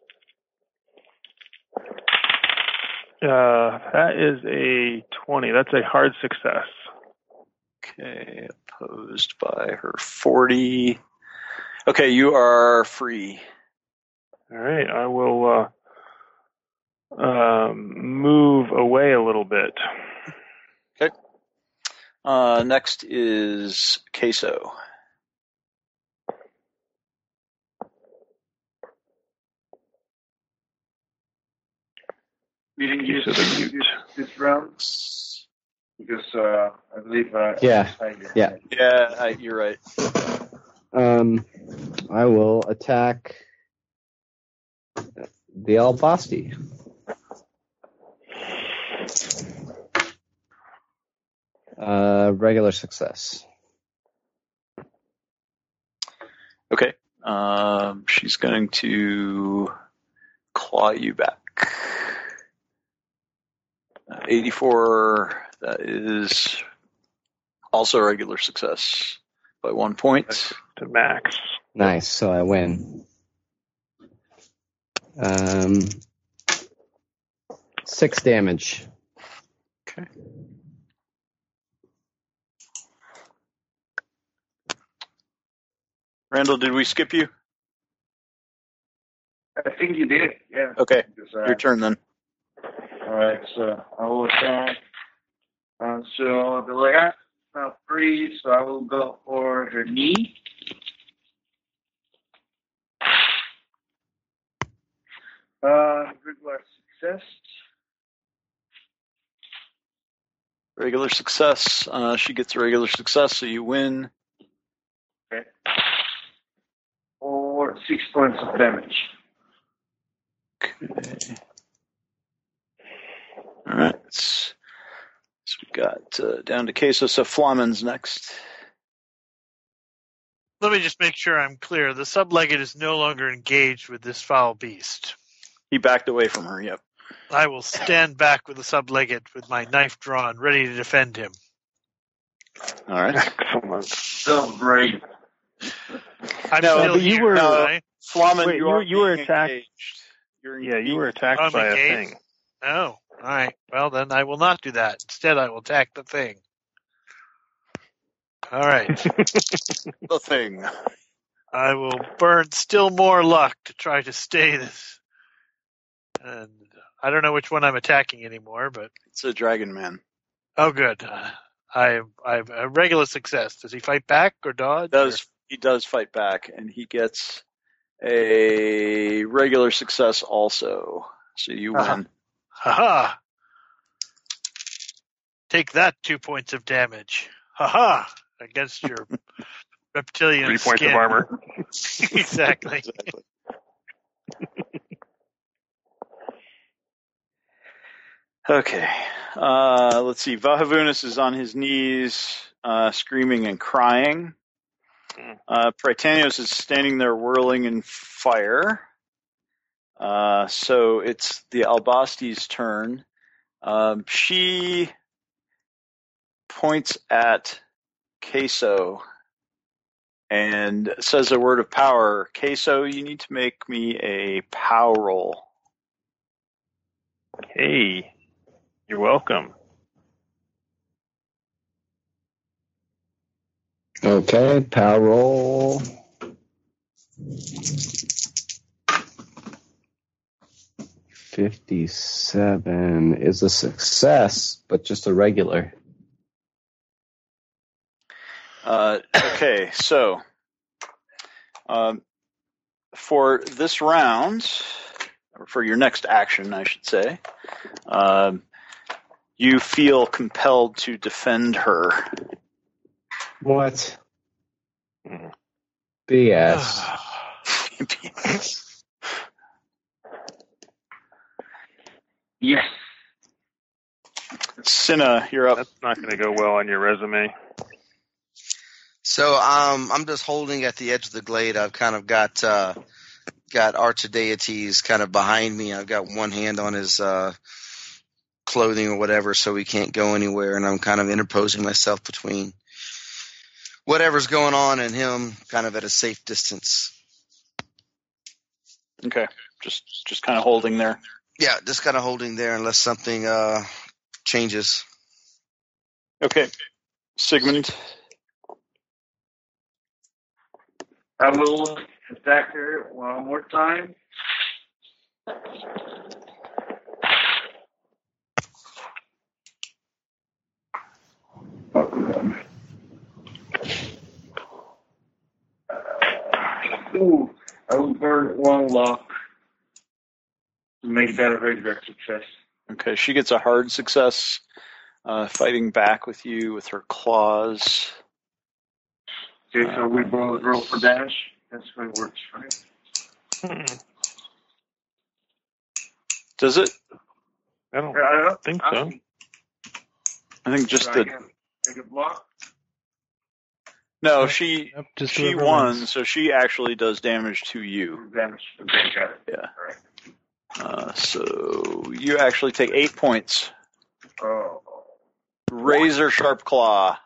Uh, that is a twenty. That's a hard success. Okay, opposed by her forty. Okay, you are free. All right, I will uh, um, move away a little bit. Okay. Uh, next is Queso. We didn't use So the mute. this, this round because uh, I believe. Uh, Yeah, yeah. Yeah, I, you're right. Um, I will attack the Albasti. Uh, regular success. Okay. Um, she's going to claw you back. Uh, eighty-four, that is also a regular success by one point. To max. Nice, so I win. Um, six damage. Okay. Randall, did we skip you? I think you did. Yeah. Okay, Because, uh, your turn then. Alright, so I will attack. Uh, so the last now free, so I will go for her knee. Uh, regular success. Regular success. Uh, she gets a regular success, so you win. Okay. Or six points of damage. Okay. All right. So we got uh, down to Queso. So Flaman's next. Let me just make sure I'm clear. The sublegate is no longer engaged with this foul beast. He backed away from her. Yep. I will stand back with the sublegate with my knife drawn, ready to defend him. All right. Excellent. So brave. I'm No, still but you here, were- aren't I? Flaman, Wait, you, you are were- you were being attacked- engaged. You're Yeah, you being- were attacked I'm by a engaged. thing. Oh, all right. Well, then I will not do that. Instead, I will attack the thing. All right. the thing. I will burn still more luck to try to stay this. And I don't know which one I'm attacking anymore, but It's a dragon man. oh, good. Uh, I I have a regular success. Does he fight back or dodge? Does he does fight back, and he gets a regular success also. So you win. Uh-huh. Ha ha! Take that two points of damage. Ha ha! Against your reptilian Three points skin. of armor. Exactly. Exactly. Okay. Uh, let's see. Vahavunis is on his knees, uh, screaming and crying. Uh, Prytanios is standing there whirling in fire. Uh, so it's the Albasti's turn. Um, she points at Queso and says a word of power. Queso, you need to make me a pow roll. Hey, you're welcome. Okay, power roll. fifty-seven is a success, but just a regular. Uh, okay, so um, for this round, or for your next action, I should say, um, you feel compelled to defend her. What? B S. Yes. Cinna, you're up. That's not going to go well on your resume. So um, I'm just holding at the edge of the glade. I've kind of got uh, got Archideities kind of behind me. I've got one hand on his uh, clothing or whatever, so he can't go anywhere, and I'm kind of interposing myself between whatever's going on and him, kind of at a safe distance. Okay, just just kind of holding there. Yeah, just kind of holding there unless something uh, changes. Okay, Sigmund. I will attack her one more time. Ooh, I will burn one luck to make that a regular success. Okay, she gets a hard success, uh, fighting back with you with her claws. Okay, so we both roll for damage. That's what it works, right? Hmm. Does it? I don't Yeah, I don't think I so. don't- I think just so I the. get, I get blocked. No, she Yep, just she whoever won, wins. so she actually does damage to you. Damage. Okay, got it. Yeah. All right. Uh, so you actually take eight points. Oh. Razor sharp claw.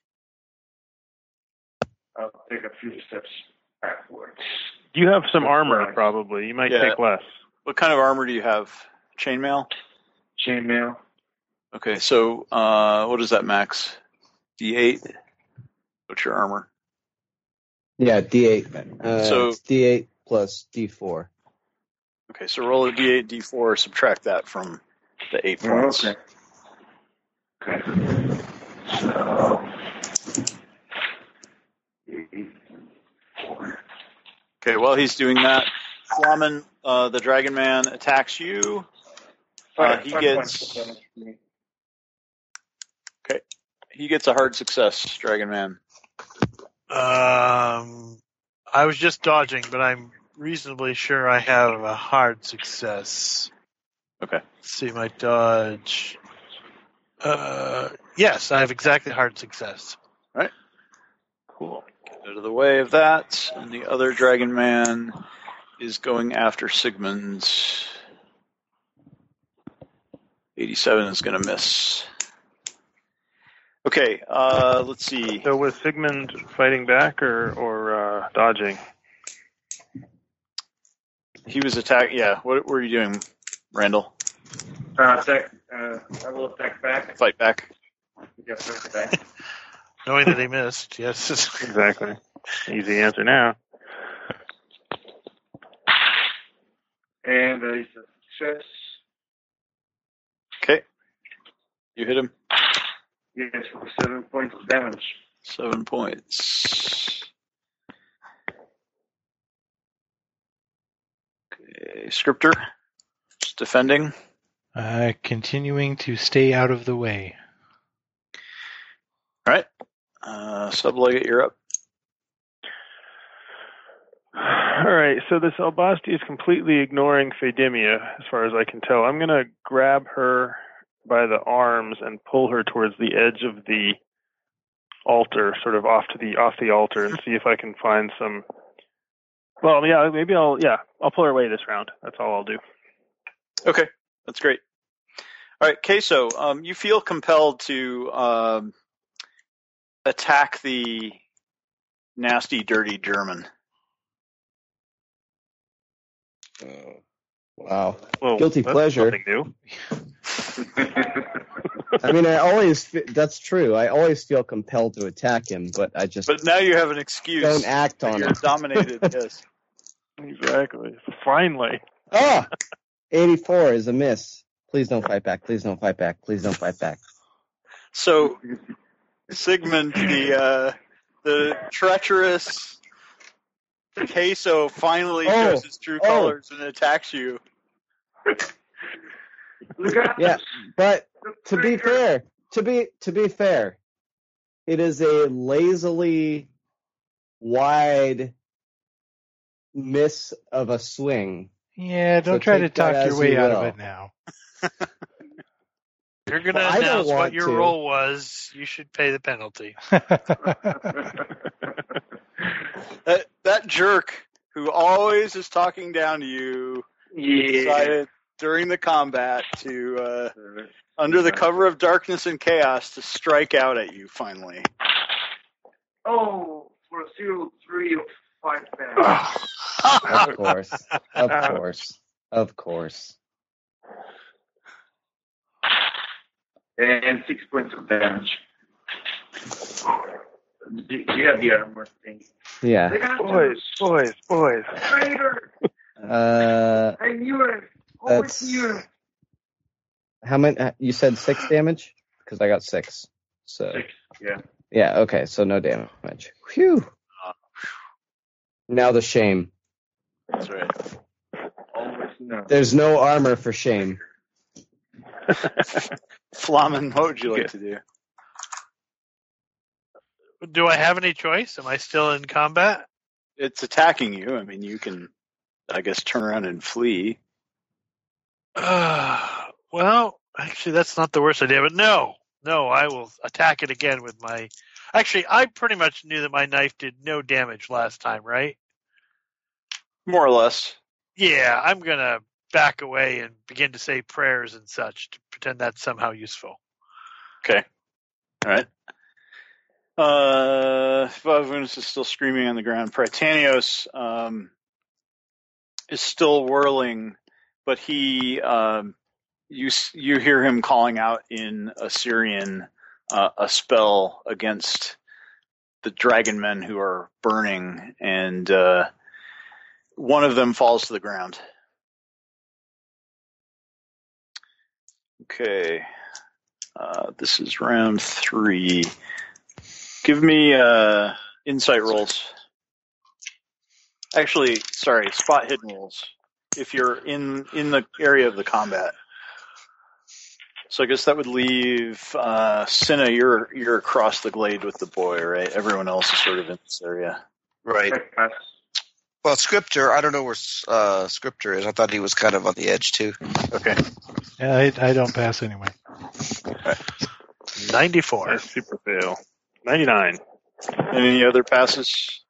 I'll take a few steps backwards. You have some armor, Right. probably. You might Yeah. take less. What kind of armor do you have? Chainmail? Chainmail. Okay, so uh, what is that, Max? D eight? What's your armor? Yeah, D eight. Uh, So- it's D eight plus D four. Okay, so roll a D eight, D four, subtract that from the eight points. Okay. Okay. So. Eight, four. Okay, while he's doing that, Flamen, uh, the Dragon Man, attacks you. Uh, he gets okay. He gets a hard success, Dragon Man. Um, I was just dodging, but I'm reasonably sure I have a hard success. Okay. Let's see my dodge. Uh, yes, I have exactly hard success. Right. Cool. Get out of the way of that, and the other Dragon Man is going after Sigmund. eighty-seven is going to miss. Okay, uh, let's see. So was Sigmund fighting back or or uh, dodging? He was attack. Yeah, what were you doing, Randall? Uh, attack, uh, I will attack back. Fight back. Yes, sir, back. Knowing that he missed, yes. Exactly. Easy answer now. And uh, it's a success. Okay. You hit him. Yes, for seven points of damage. Seven points. Okay, Scripter. Just defending. Uh, continuing to stay out of the way. All right. Uh, Sublegate, you're up. All right, so this Albasti is completely ignoring Fadimia, as far as I can tell. I'm going to grab her by the arms and pull her towards the edge of the altar, sort of off to the off the altar, and see if I can find some. Well, yeah, maybe I'll yeah I'll pull her away this round. That's all I'll do. Okay, that's great. All right, Queso, um, you feel compelled to um, attack the nasty, dirty German. Oh, wow. Well, Guilty that's pleasure. Nothing new. I mean, I always, fe- that's true. I always feel compelled to attack him, but I just But now you have an excuse. don't act on You're it. dominated, yes. Exactly. Finally. Ah! eighty-four is a miss. Please don't fight back. Please don't fight back. Please don't fight back. So, Sigmund, the uh, the treacherous Queso, finally Oh, shows his true oh. colors and attacks you. Look at Yeah, but the to be trigger. fair, to be to be fair, it is a lazily wide miss of a swing. Yeah, don't So try to take that talk your as way you out of will. it now. You're going to Well, I don't announce what want your to. role was. You should pay the penalty. That that jerk who always is talking down to you Yeah. decided during the combat to, uh, under the cover of darkness and chaos, to strike out at you finally. Oh, for zero three of five pounds. Of course. Of course. Of course. And six points of damage. You have the armor thing. Yeah. Boys, boys, boys. Traitor! Uh, I knew it. Always That's- knew it. how many? uh, You said six damage? Because I got six. So Six, yeah. yeah. Okay. So no damage. Phew. Now the shame. That's right. Always know. There's no armor for shame. Flamen, what would you like to do? Do I have any choice? Am I still in combat? It's attacking you. I mean, you can, I guess, turn around and flee. Uh, well, actually, that's not the worst idea, but no. No, I will attack it again with my... Actually, I pretty much knew that my knife did no damage last time, right? More or less. Yeah, I'm going to back away and begin to say prayers and such to pretend that's somehow useful. Okay. All right. Uh, Vavunus is still screaming on the ground. Prytanios um, is still whirling, but he, um, you you hear him calling out in Assyrian uh, a spell against the dragon men who are burning, and uh, one of them falls to the ground. Okay. Uh, this is round three. Give me uh, insight rolls. Actually, sorry, spot hidden rolls. If you're in, in the area of the combat. So I guess that would leave uh, Cinna. You're you're across the glade with the boy, right? Everyone else is sort of in this area. Right. Well, Scriptor, I don't know where uh, Scriptor is. I thought he was kind of on the edge, too. Okay. Yeah, I, I don't pass anyway. ninety-four. I super fail. ninety-nine. Any other passes?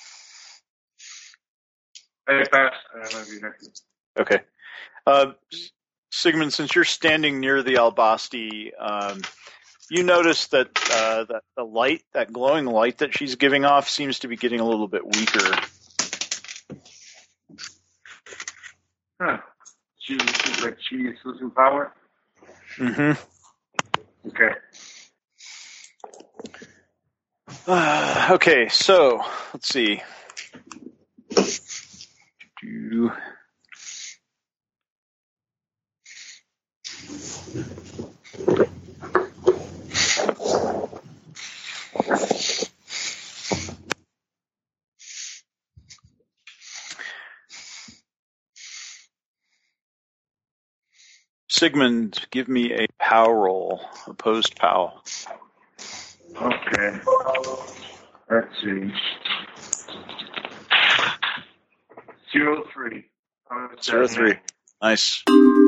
I pass. I love you next. Okay. Uh, Sigmund, since you're standing near the Albasti, um, you notice that uh, that the light, that glowing light that she's giving off, seems to be getting a little bit weaker. Huh. She seems like she is losing power. Mm-hmm. Okay. Uh, okay, so let's see. Do... Sigmund, give me a POW roll, opposed POW. Okay. Let's see. Zero three. Zero three. Nice.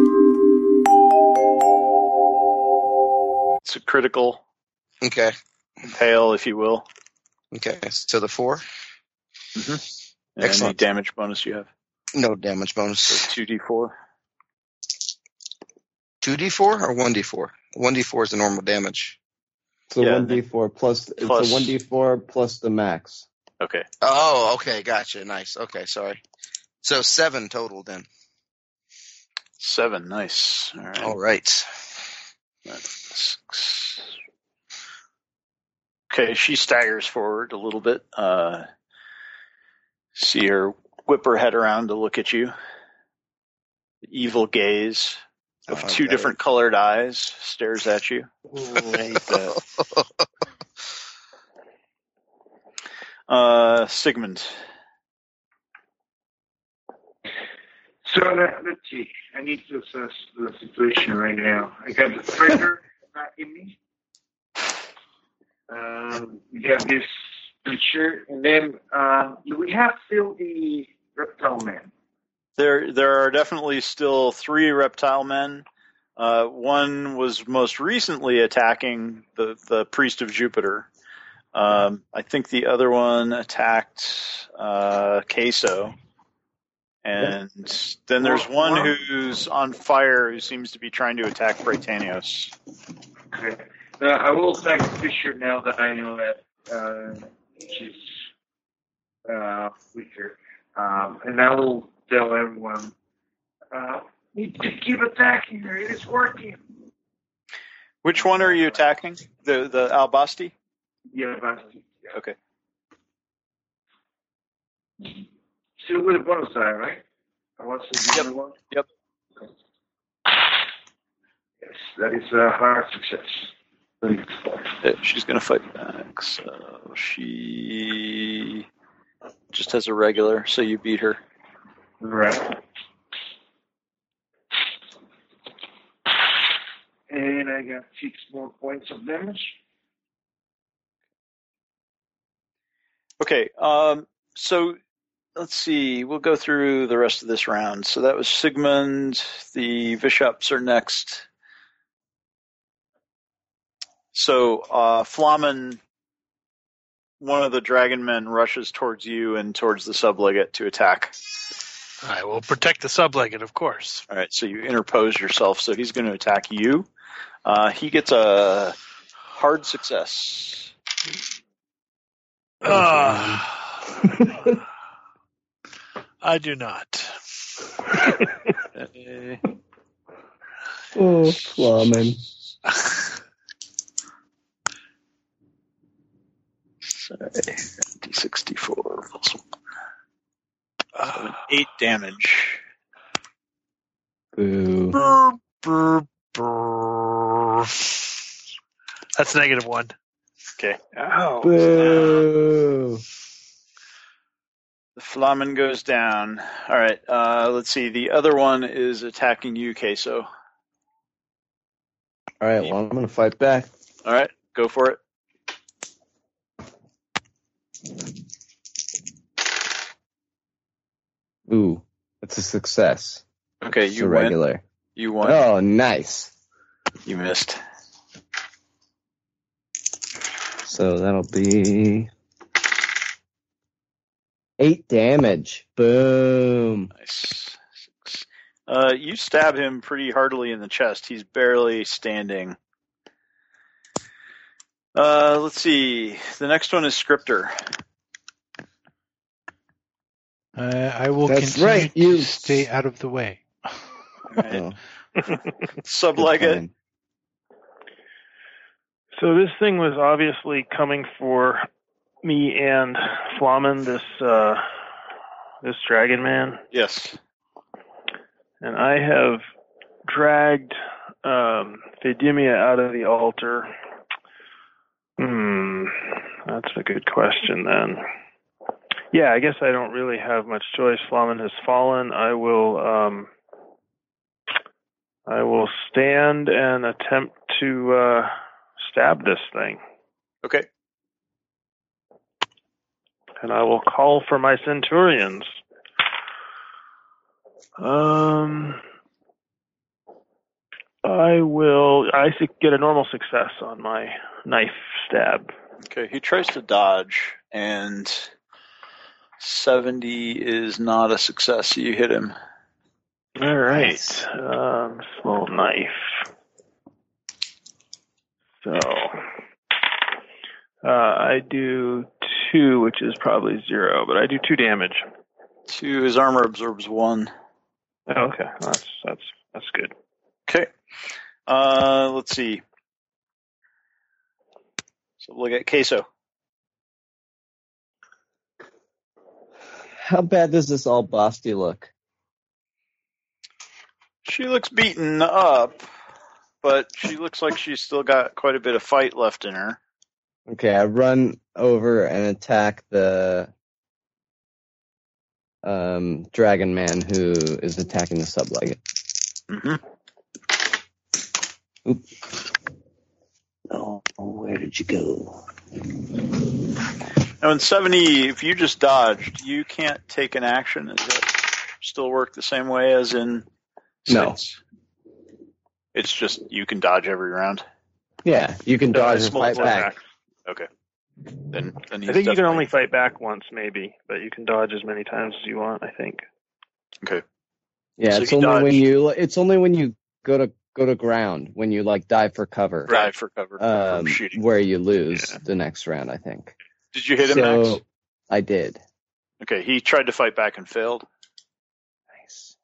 It's a critical. Okay. Impale, if you will. Okay. So the four? Mm-hmm. Excellent. Any damage bonus you have? No damage bonus. So two d four. two d four or one d four? one d four is the normal damage. So Yeah, one d four plus, plus- it's a one d four plus the max. Okay. Oh, okay. Gotcha. Nice. Okay. Sorry. So seven total then. Seven. Nice. All right. All right. That's six. Okay, she staggers forward a little bit. Uh, see her whip her head around to look at you. The evil gaze of Oh, two okay. different colored eyes stares at you. Ooh, I hate that. Uh, Sigmund. So let, let's see. I need to assess the situation right now. I got the trigger back in me. Um, we got this picture, and then um, do we have still the reptile man? There, there are definitely still three reptile men. Uh, one was most recently attacking the, the priest of Jupiter. Um, I think the other one attacked uh, Queso. And then there's one who's on fire who seems to be trying to attack Britannios. Okay. Uh, I will attack Fisher now that I know that uh, she's uh, weaker. Um, and I will tell everyone, uh, need to keep attacking her. It is working. Which one are you attacking? The the Albasti? Yeah, but Okay. still with a bonus die, right? I want to do Yep. another one. Yep. Okay. Yes, that is a hard success. Uh, She's going to fight back. So she just has a regular, so you beat her. Right. And I got six more points of damage. Okay. Um, so let's see. We'll go through the rest of this round. So that was Sigmund. The Bishops are next. So uh, Flamen, one of the dragon men, rushes towards you and towards the sublegate to attack. I will protect the sublegate, of course. All right, so you interpose yourself. So he's going to attack you. Uh, he gets a hard success. Uh, I do not. Okay. Oh, Flamen. Sorry, D sixty-four plus one. Uh, eight damage. Boo. Brr, brr, That's negative one. Okay. Ow. Boo. The Flamen goes down. All right. Uh, let's see. The other one is attacking you, Queso. All right, well, I'm going to fight back. All right. Go for it. Ooh, that's a success. Okay, It's you a win. regular. You won. Oh, nice. You missed. So that'll be eight damage. Boom. Nice. Six. Uh, you stab him pretty heartily in the chest. He's barely standing. Uh, let's see. The next one is Scripter. Uh, I will That's continue right, to you- stay out of the way. Right. Oh, Subleg good it. time. So this thing was obviously coming for me and Flamen, this uh, this dragon man, Yes. and I have dragged um, Fedimia out of the altar. Hmm, that's a good question then. Yeah, I guess I don't really have much choice. Flamen has fallen. I will um, I will stand and attempt to uh, stab this thing. Okay. And I will call for my centurions. Um, I will. I su- get a normal success on my knife stab. Okay. He tries to dodge, and seventy is not a success. You hit him. All right. Um, small knife. So uh, I do two, which is probably zero, but I do two damage. Two. His armor absorbs one. Oh, okay, that's that's that's good. Okay. Uh, let's see. So look at Queso. How bad does this Albasti look? She looks beaten up, but she looks like she's still got quite a bit of fight left in her. Okay, I run over and attack the um, dragon man who is attacking the sublegate. Mm-hmm. Oop. Oh, where did you go? Now in seventy, if you just dodged, you can't take an action. Does that still work the same way as in No. six? It's just you can dodge every round. Yeah, you can dodge and fight multiple back. attacks. Okay. Then, then he's I think you can definitely- only fight back once, maybe, but you can dodge as many times as you want. I think. Okay. Yeah, So it's he only when dodged. you it's only when you go to go to ground when you like dive for cover. Dive for cover Um, from shooting. where you lose Yeah. the next round, I think. Did you hit him, so, Max? I did. Okay, he tried to fight back and failed. Nice.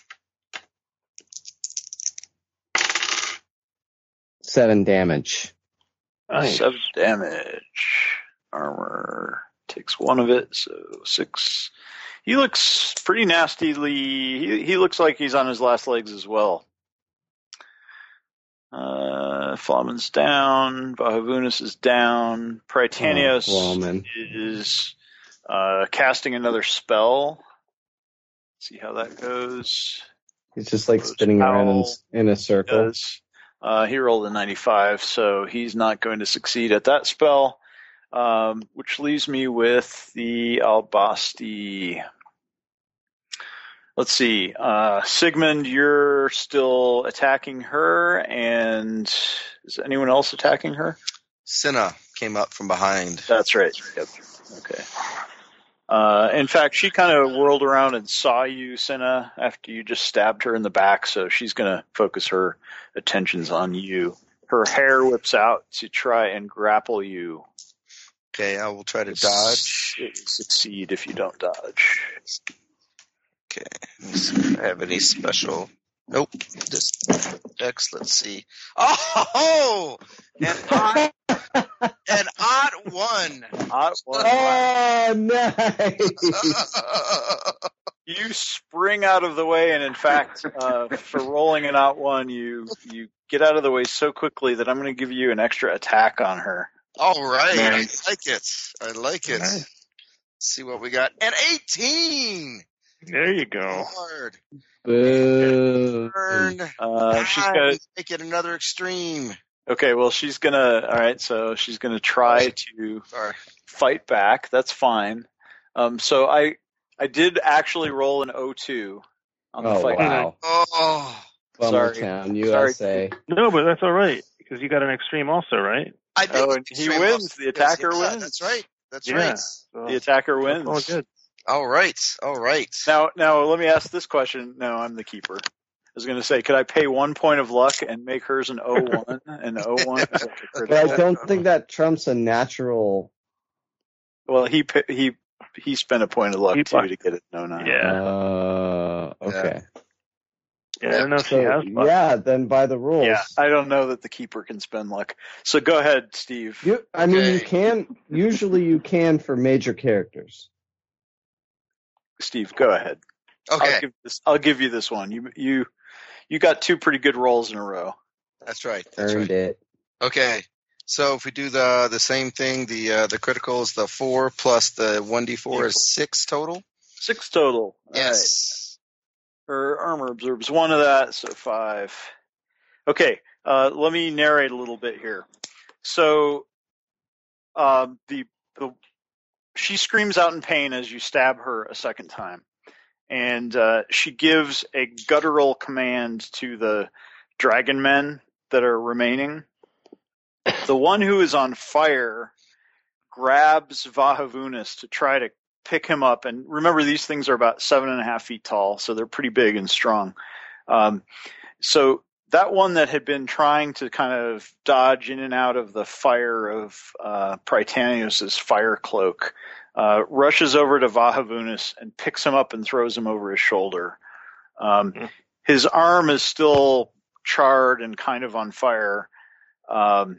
Seven damage. Nice. Seven damage. Armor takes one of it, so six. He looks pretty nastily. He, he looks like he's on his last legs as well. Uh, Flamen's down. Vahavunis is down. Prytanios Oh, Flamen. is uh, casting another spell. See how that goes. He's just like Rose spinning around in, Powell in a circle. Does. Uh, he rolled a ninety-five, so he's not going to succeed at that spell, um, which leaves me with the Albasti. Let's see. Uh, Sigmund, you're still attacking her, and is anyone else attacking her? Cinna came up from behind. That's right. Yep. Okay. Uh, in fact, she kind of whirled around and saw you, Cinna, after you just stabbed her in the back, so she's going to focus her attentions on you. Her hair whips out to try and grapple you. Okay, I will try to dodge. It will succeed if you don't dodge. Okay, let me see if I have any special. Nope. Just Dex. Let's see. Oh, an odd, an odd one. Odd one. Oh, nice! You spring out of the way, and in fact, uh, for rolling an out one, you you get out of the way so quickly that I'm going to give you an extra attack on her. All right. Nice. I like it. I like it. Nice. Let's see what we got. An eighteen! There you go. Hard. Boo. Turn. Uh, she's Nine. got Make it another extreme. okay. Well, she's gonna. All right. So she's gonna try to Sorry. fight back. That's fine. Um, so I I did actually roll an O two on the Oh, fight back. wow. Oh. Bummer Sorry. Town, U S A. No, but that's all right because you got an extreme also, right? I did Oh, and he extreme wins. also. The attacker Yes, yeah, wins. That's right. That's Yeah. right. So, The attacker that's all wins. good. All right. All right. Now, now let me ask this question. No, I'm the keeper. I was going to say, could I pay one point of luck and make hers an O one? An O one? Is like a But critical? I don't think that trumps a natural. Well, he pa- he he spent a point of luck He too luck- to get it. No, no. Yeah. Uh, okay. Yeah, I don't know if So, he has luck. yeah, then by the rules. Yeah, I don't know that the keeper can spend luck. So go ahead, Steve. You, I mean, you Okay. can. Usually, you can for major characters. Steve, go ahead. Okay. I'll give this. I'll give you this one. You you you got two pretty good rolls in a row. That's right. That's Earned right. it. Okay. So if we do the the same thing, the uh, the critical is the four plus the one d four is six total. Six total. All Yes. right. Her armor absorbs one of that, so five. Okay. Uh, let me narrate a little bit here. So, um, the the she screams out in pain as you stab her a second time, and uh, she gives a guttural command to the dragon men that are remaining. The one who is on fire grabs Vahavunis to try to pick him up. And remember, these things are about seven and a half feet tall, so they're pretty big and strong. Um, so that one that had been trying to kind of dodge in and out of the fire of uh, Prytanios' fire cloak uh, rushes over to Vahavunis and picks him up and throws him over his shoulder. Um, Mm. His arm is still charred and kind of on fire. Um,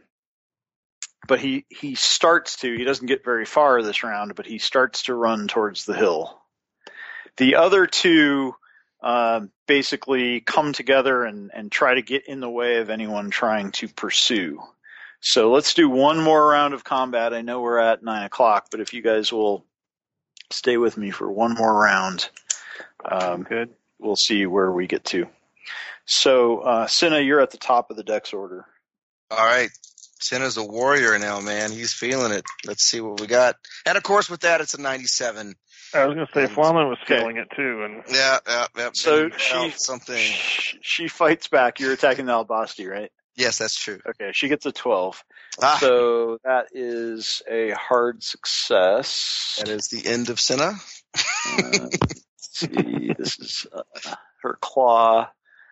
But he, he starts to, he doesn't get very far this round, but he starts to run towards the hill. The other two uh, basically come together and, and try to get in the way of anyone trying to pursue. So let's do one more round of combat. I know we're at nine o'clock, but if you guys will stay with me for one more round, um, Good. we'll see where we get to. So, uh, Cinna, you're at the top of the dex order. All right. Senna's a warrior now, man. He's feeling it. Let's see what we got. And of course, with that, it's a ninety-seven. I was going to say Flamen was Okay. feeling it too, and Yeah, yeah, yeah. So And she- felt something. She, she fights back. You're attacking the Albasti, right? Yes, that's true. Okay, she gets a twelve. Ah, So that is a hard success. that is the end of Senna. Uh, let's see, this is uh, her claw,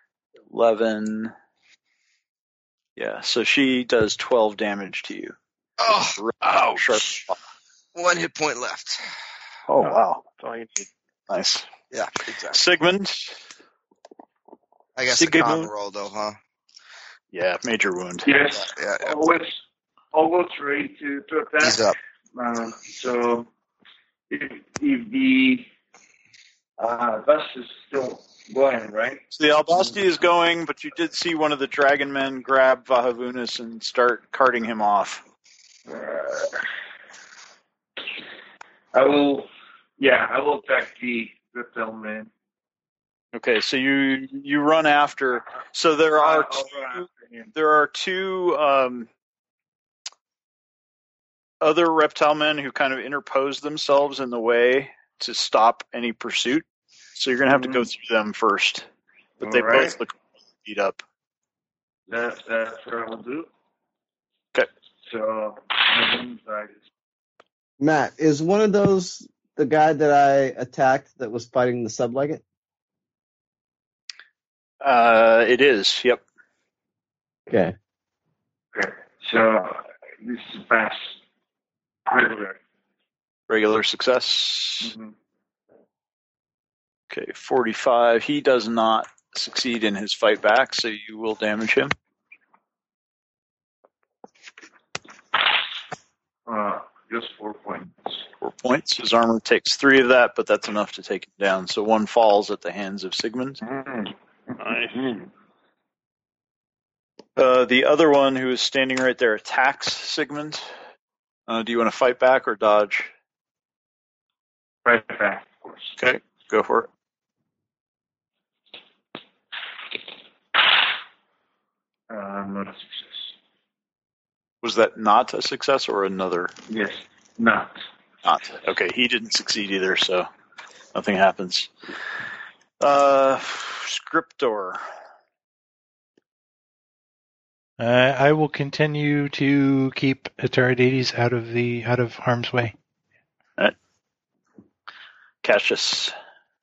eleven. Yeah, so she does twelve damage to you. Oh, Sharp ouch. claw. One hit point left. Oh, wow. that's all you need. Nice. Yeah, exactly. Sigmund. I guess the Sigmund. con roll, though, huh? Yeah, major wound. Yes, Yeah, yeah. always, always ready to, to attack. He's up. Um, so if, if the uh, bus is still going, right? So the Albasti is going, but you did see one of the dragon men grab Vahavunis and start carting him off. Uh, I will, yeah, I will attack the reptile man. Okay, so you you run after. So there are I'll two, run after him. there are two um, other reptile men who kind of interpose themselves in the way to stop any pursuit. So you're gonna have to go through them first. But they All right. both look beat up. That, that's what I will do. Okay. So, I Matt, is one of those the guy that I attacked that was fighting the sublegate? Uh, it is. Yep. Okay. okay. So, this is pass. Regular. Regular success. Mm-hmm. Okay, forty-five. He does not succeed in his fight back, so you will damage him. Uh, just four points. Four points. His armor takes three of that, but that's enough to take him down. So one falls at the hands of Sigmund. Mm. Nice. Mm. Uh, the other one who is standing right there attacks Sigmund. Uh, do you want to fight back or dodge? Right back, of course. Okay, go for it. Uh, not a success. Was that not a success or another? Yes, not. Not. Okay, he didn't succeed either, so nothing happens. Uh, Scriptor. Uh, I will continue to keep Atreides out of the out of harm's way. All right. Cassius.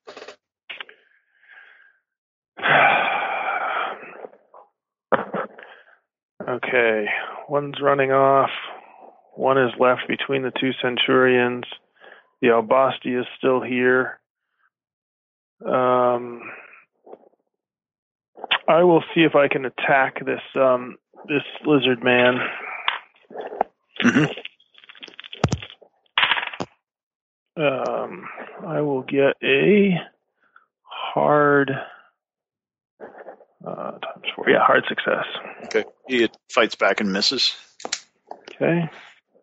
Okay, one's running off. One is left between the two Centurions. The Albasti is still here. Um, I will see if I can attack this um, this lizard man. Mm-hmm. Um, I will get a hard uh, times four. Yeah, hard success. Okay. He fights back and misses. Okay.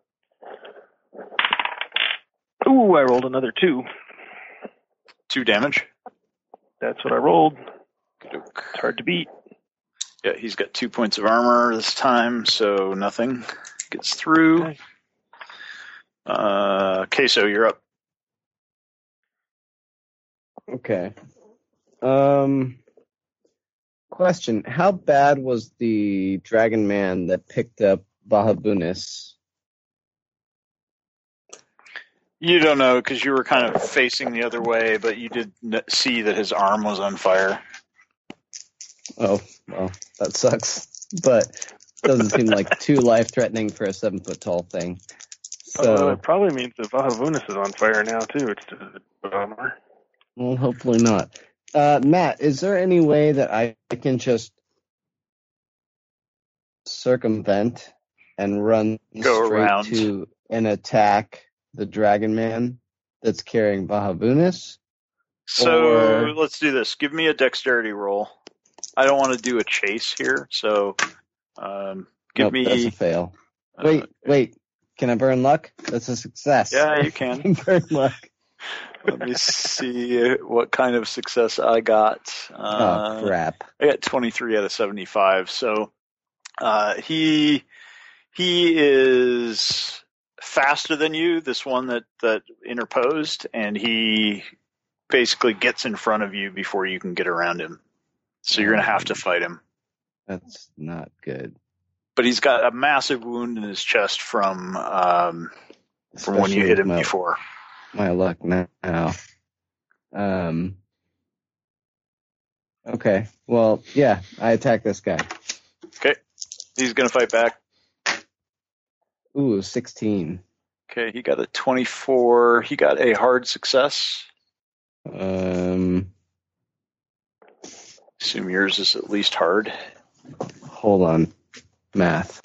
Ooh, I rolled another two. Two damage. That's what I rolled. Good-oak. It's hard to beat. Yeah, he's got two points of armor this time, so nothing gets through. Okay. Uh, Queso, you're up. Okay. Um, question: how bad was the dragon man that picked up Vahabunis? You don't know because you were kind of facing the other way, but you did n- see that his arm was on fire. Oh, well, that sucks. But doesn't seem like too life-threatening for a seven-foot-tall thing. So, Uh, it probably means that Vahavunis is on fire now, too. It's just a bummer. well, hopefully not. Uh, Matt, is there any way that I can just circumvent and run Go straight around. to and attack the dragon man that's carrying Vahavunis? So Or- let's do this. Give me a dexterity roll. I don't want to do a chase here, so um, give Nope, me. that's a fail. uh, Wait, wait. Can I burn luck? That's a success. Yeah, you can. burn luck. Let me see what kind of success I got. Uh, oh, crap. I got twenty-three out of seventy-five. So uh, he he is faster than you. This one that that interposed, and he basically gets in front of you before you can get around him. So you're gonna have to fight him. That's not good. But he's got a massive wound in his chest from um, from when you Especially hit him my, before. My luck now. Um. Okay. Well, yeah, I attack this guy. Okay, he's gonna fight back. Ooh, sixteen. Okay, he got a twenty-four. He got a hard success. Um. Assume yours is at least hard. Hold on. Math.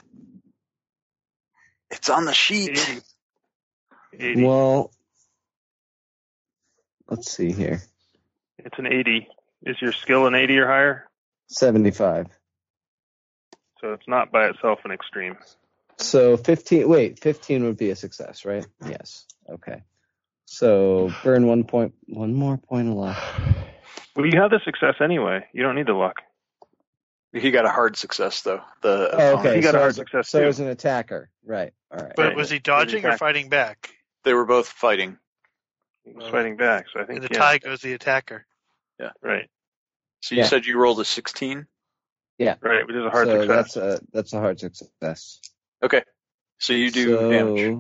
It's on the sheet. eighty. eighty. Well, let's see here. It's an eighty. Is your skill an eighty or higher? seventy-five. So it's not by itself an extreme. So fifteen. Wait, fifteen would be a success, right? Yes. Okay. So burn one point. One more point of luck. Well, you have the success anyway. You don't need the luck. He got a hard success though. The Oh, okay. He got so a hard as- success, So too. as an attacker, right? All right. But Right. was he dodging or Attack. fighting back? They were both fighting. He was fighting back, so I think In the yeah. tie goes the attacker. Right, So you Yeah. said you rolled a sixteen? right, which is a hard so success. that's a that's a hard success. Okay. So you do so, damage.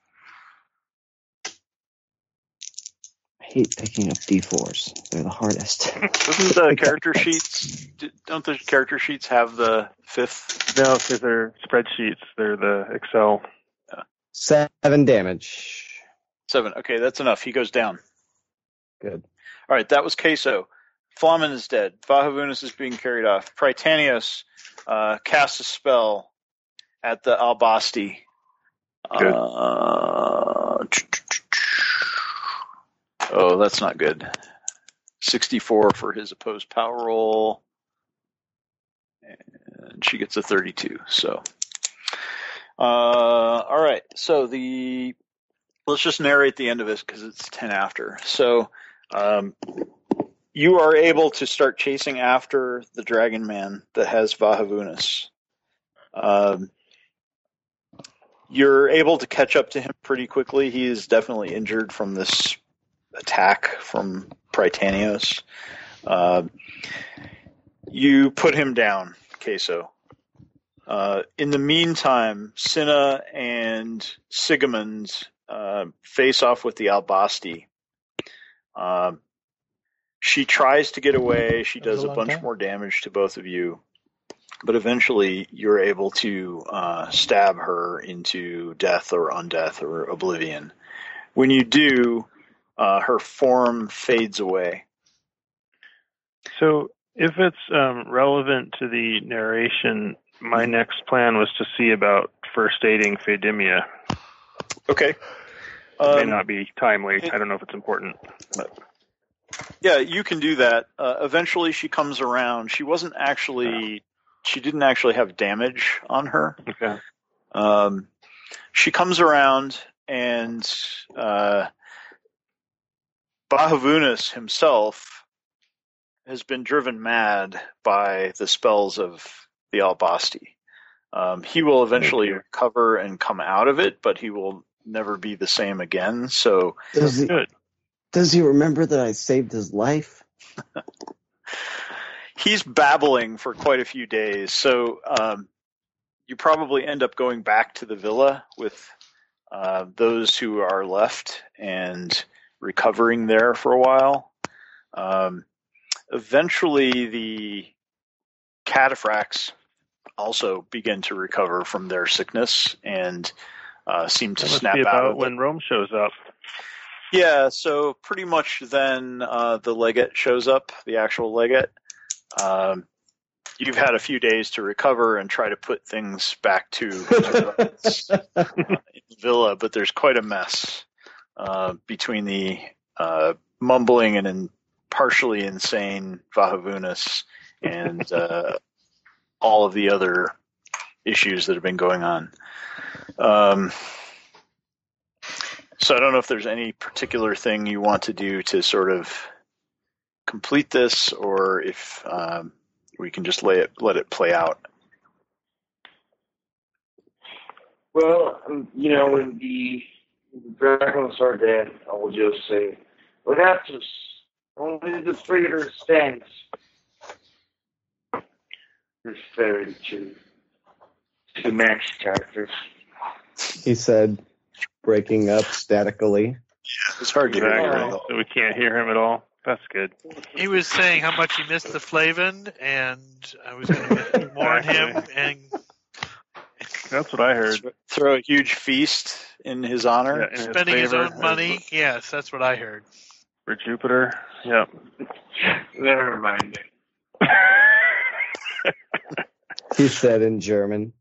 I hate picking up D fours. They're the hardest. Doesn't the character sheets, don't the character sheets have the fifth? No, because they're spreadsheets. They're the Excel. Seven damage. Seven. Okay, that's enough. He goes down. Good. All right, that was Queso. Flamen is dead. Vahavunis is being carried off. Prytanios uh, casts a spell at the Albasti. Good. Uh, oh, that's not good. sixty-four for his opposed power roll. and she gets a thirty-two. So, uh, all right. So the let's just narrate the end of this because it's ten after. So, um, you are able to start chasing after the dragon man that has Vahavunas. Um, you're able to catch up to him pretty quickly. He is definitely injured from this attack from Prytanios. Uh, you put him down, Queso. Uh, in the meantime, Cinna and Sigismund uh, face off with the Albasti. Uh, she tries to get away. She does a bunch more damage to both of you. But eventually, you're able to uh, stab her into death or undeath or oblivion. When you do, uh, her form fades away. So, if it's um, relevant to the narration, my next plan was to see about first aiding Fadimia. Okay. It Um, may not be timely. it- I don't know if it's important. But Yeah, you can do that. Uh, eventually, she comes around. She wasn't actually. She didn't actually have damage on her. okay. Um, she comes around, and uh, Vahavunas himself has been driven mad by the spells of the Albasti. Um, he will eventually Thank you. recover and come out of it, but he will never be the same again. So Does he, Good. does he remember that I saved his life? he's babbling for quite a few days. So um, you probably end up going back to the villa with uh, those who are left and recovering there for a while. Um, eventually, the cataphracts also begin to recover from their sickness and uh, seem to That must snap be out about of it. when Rome shows up. Yeah, so pretty much then uh, the legate shows up, the actual legate. Um, you've had a few days to recover and try to put things back to rights, uh, in the villa, but there's quite a mess uh, between the uh, mumbling and in partially insane Vahavunas and uh, all of the other issues that have been going on. Um, so I don't know if there's any particular thing you want to do to sort of complete this, or if um, we can just lay it, let it play out. Well, um, you know, when the, the dragons are dead, I will just say, Lenatus, only the traitor stands. Referring to to Max characters. He said, breaking up statically. It's hard to hear. Exactly. So we can't hear him at all. That's good. He was saying how much he missed the Flavin, and I was going to warn him. And That's what I heard. Throw a huge feast in his honor. Yeah, in his spending his favor, own money. Yes, that's what I heard. for Jupiter. Yep. Never mind. He said in German.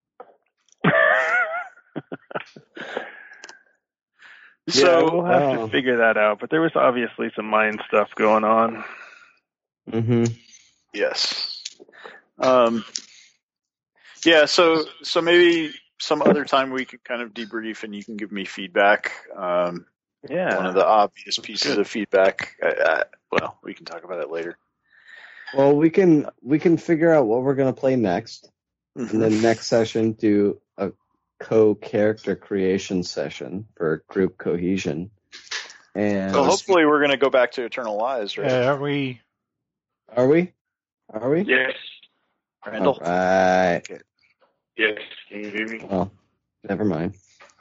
So yeah, we'll have Oh. to figure that out. But there was obviously some mind stuff going on. Mm-hmm. yes, um, yeah. So so maybe some other time we can kind of debrief, and you can give me feedback. Um, Yeah. one of the obvious pieces of feedback. I, I, well, we can talk about it later. Well, we can we can figure out what we're gonna play next, Mhm. and then next session do a co-character creation session for group cohesion. And So hopefully we're going to go back to Eternal Lies, right? Uh, are we? are we? Are we? Yes. Randall? All right. Yes. Can you hear me? Well, never mind.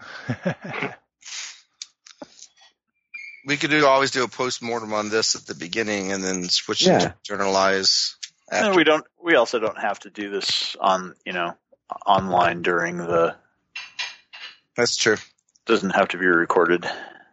We could do always do a post-mortem on this at the beginning and then switch Yeah. it to journalize after. And we don't. We also don't have to do this on, you know, online during the. That's true. Doesn't have to be recorded.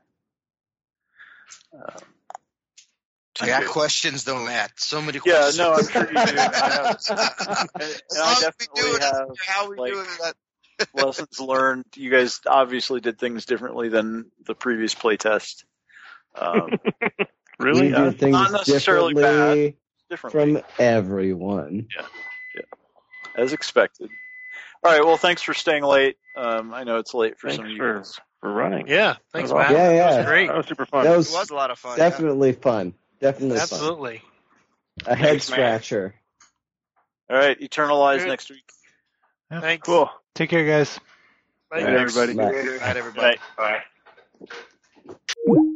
Um, I got questions though, Matt. So many Yeah, questions. no, I'm sure you do. I have, and, and As I long as we definitely do it, have how we like, do it. That, lessons learned. You guys obviously did things differently than the previous playtest. Um, Really? We do Uh, things Not necessarily differently differently. from everyone. As expected. All right. Well, thanks for staying late. Um, I know it's late for Thanks some of you for, guys. for running. Yeah, thanks, That was Matt. Yeah, yeah. That was great. That was super fun. That It was, was a lot of fun. yeah. definitely fun. Definitely Absolutely. fun. A head Thanks, man. scratcher. All right. Eternalize Good. next week. Yeah. Thanks. Cool. Take care, guys. Bye. Good night, everybody. Bye. Later. Night, everybody. Bye. Bye.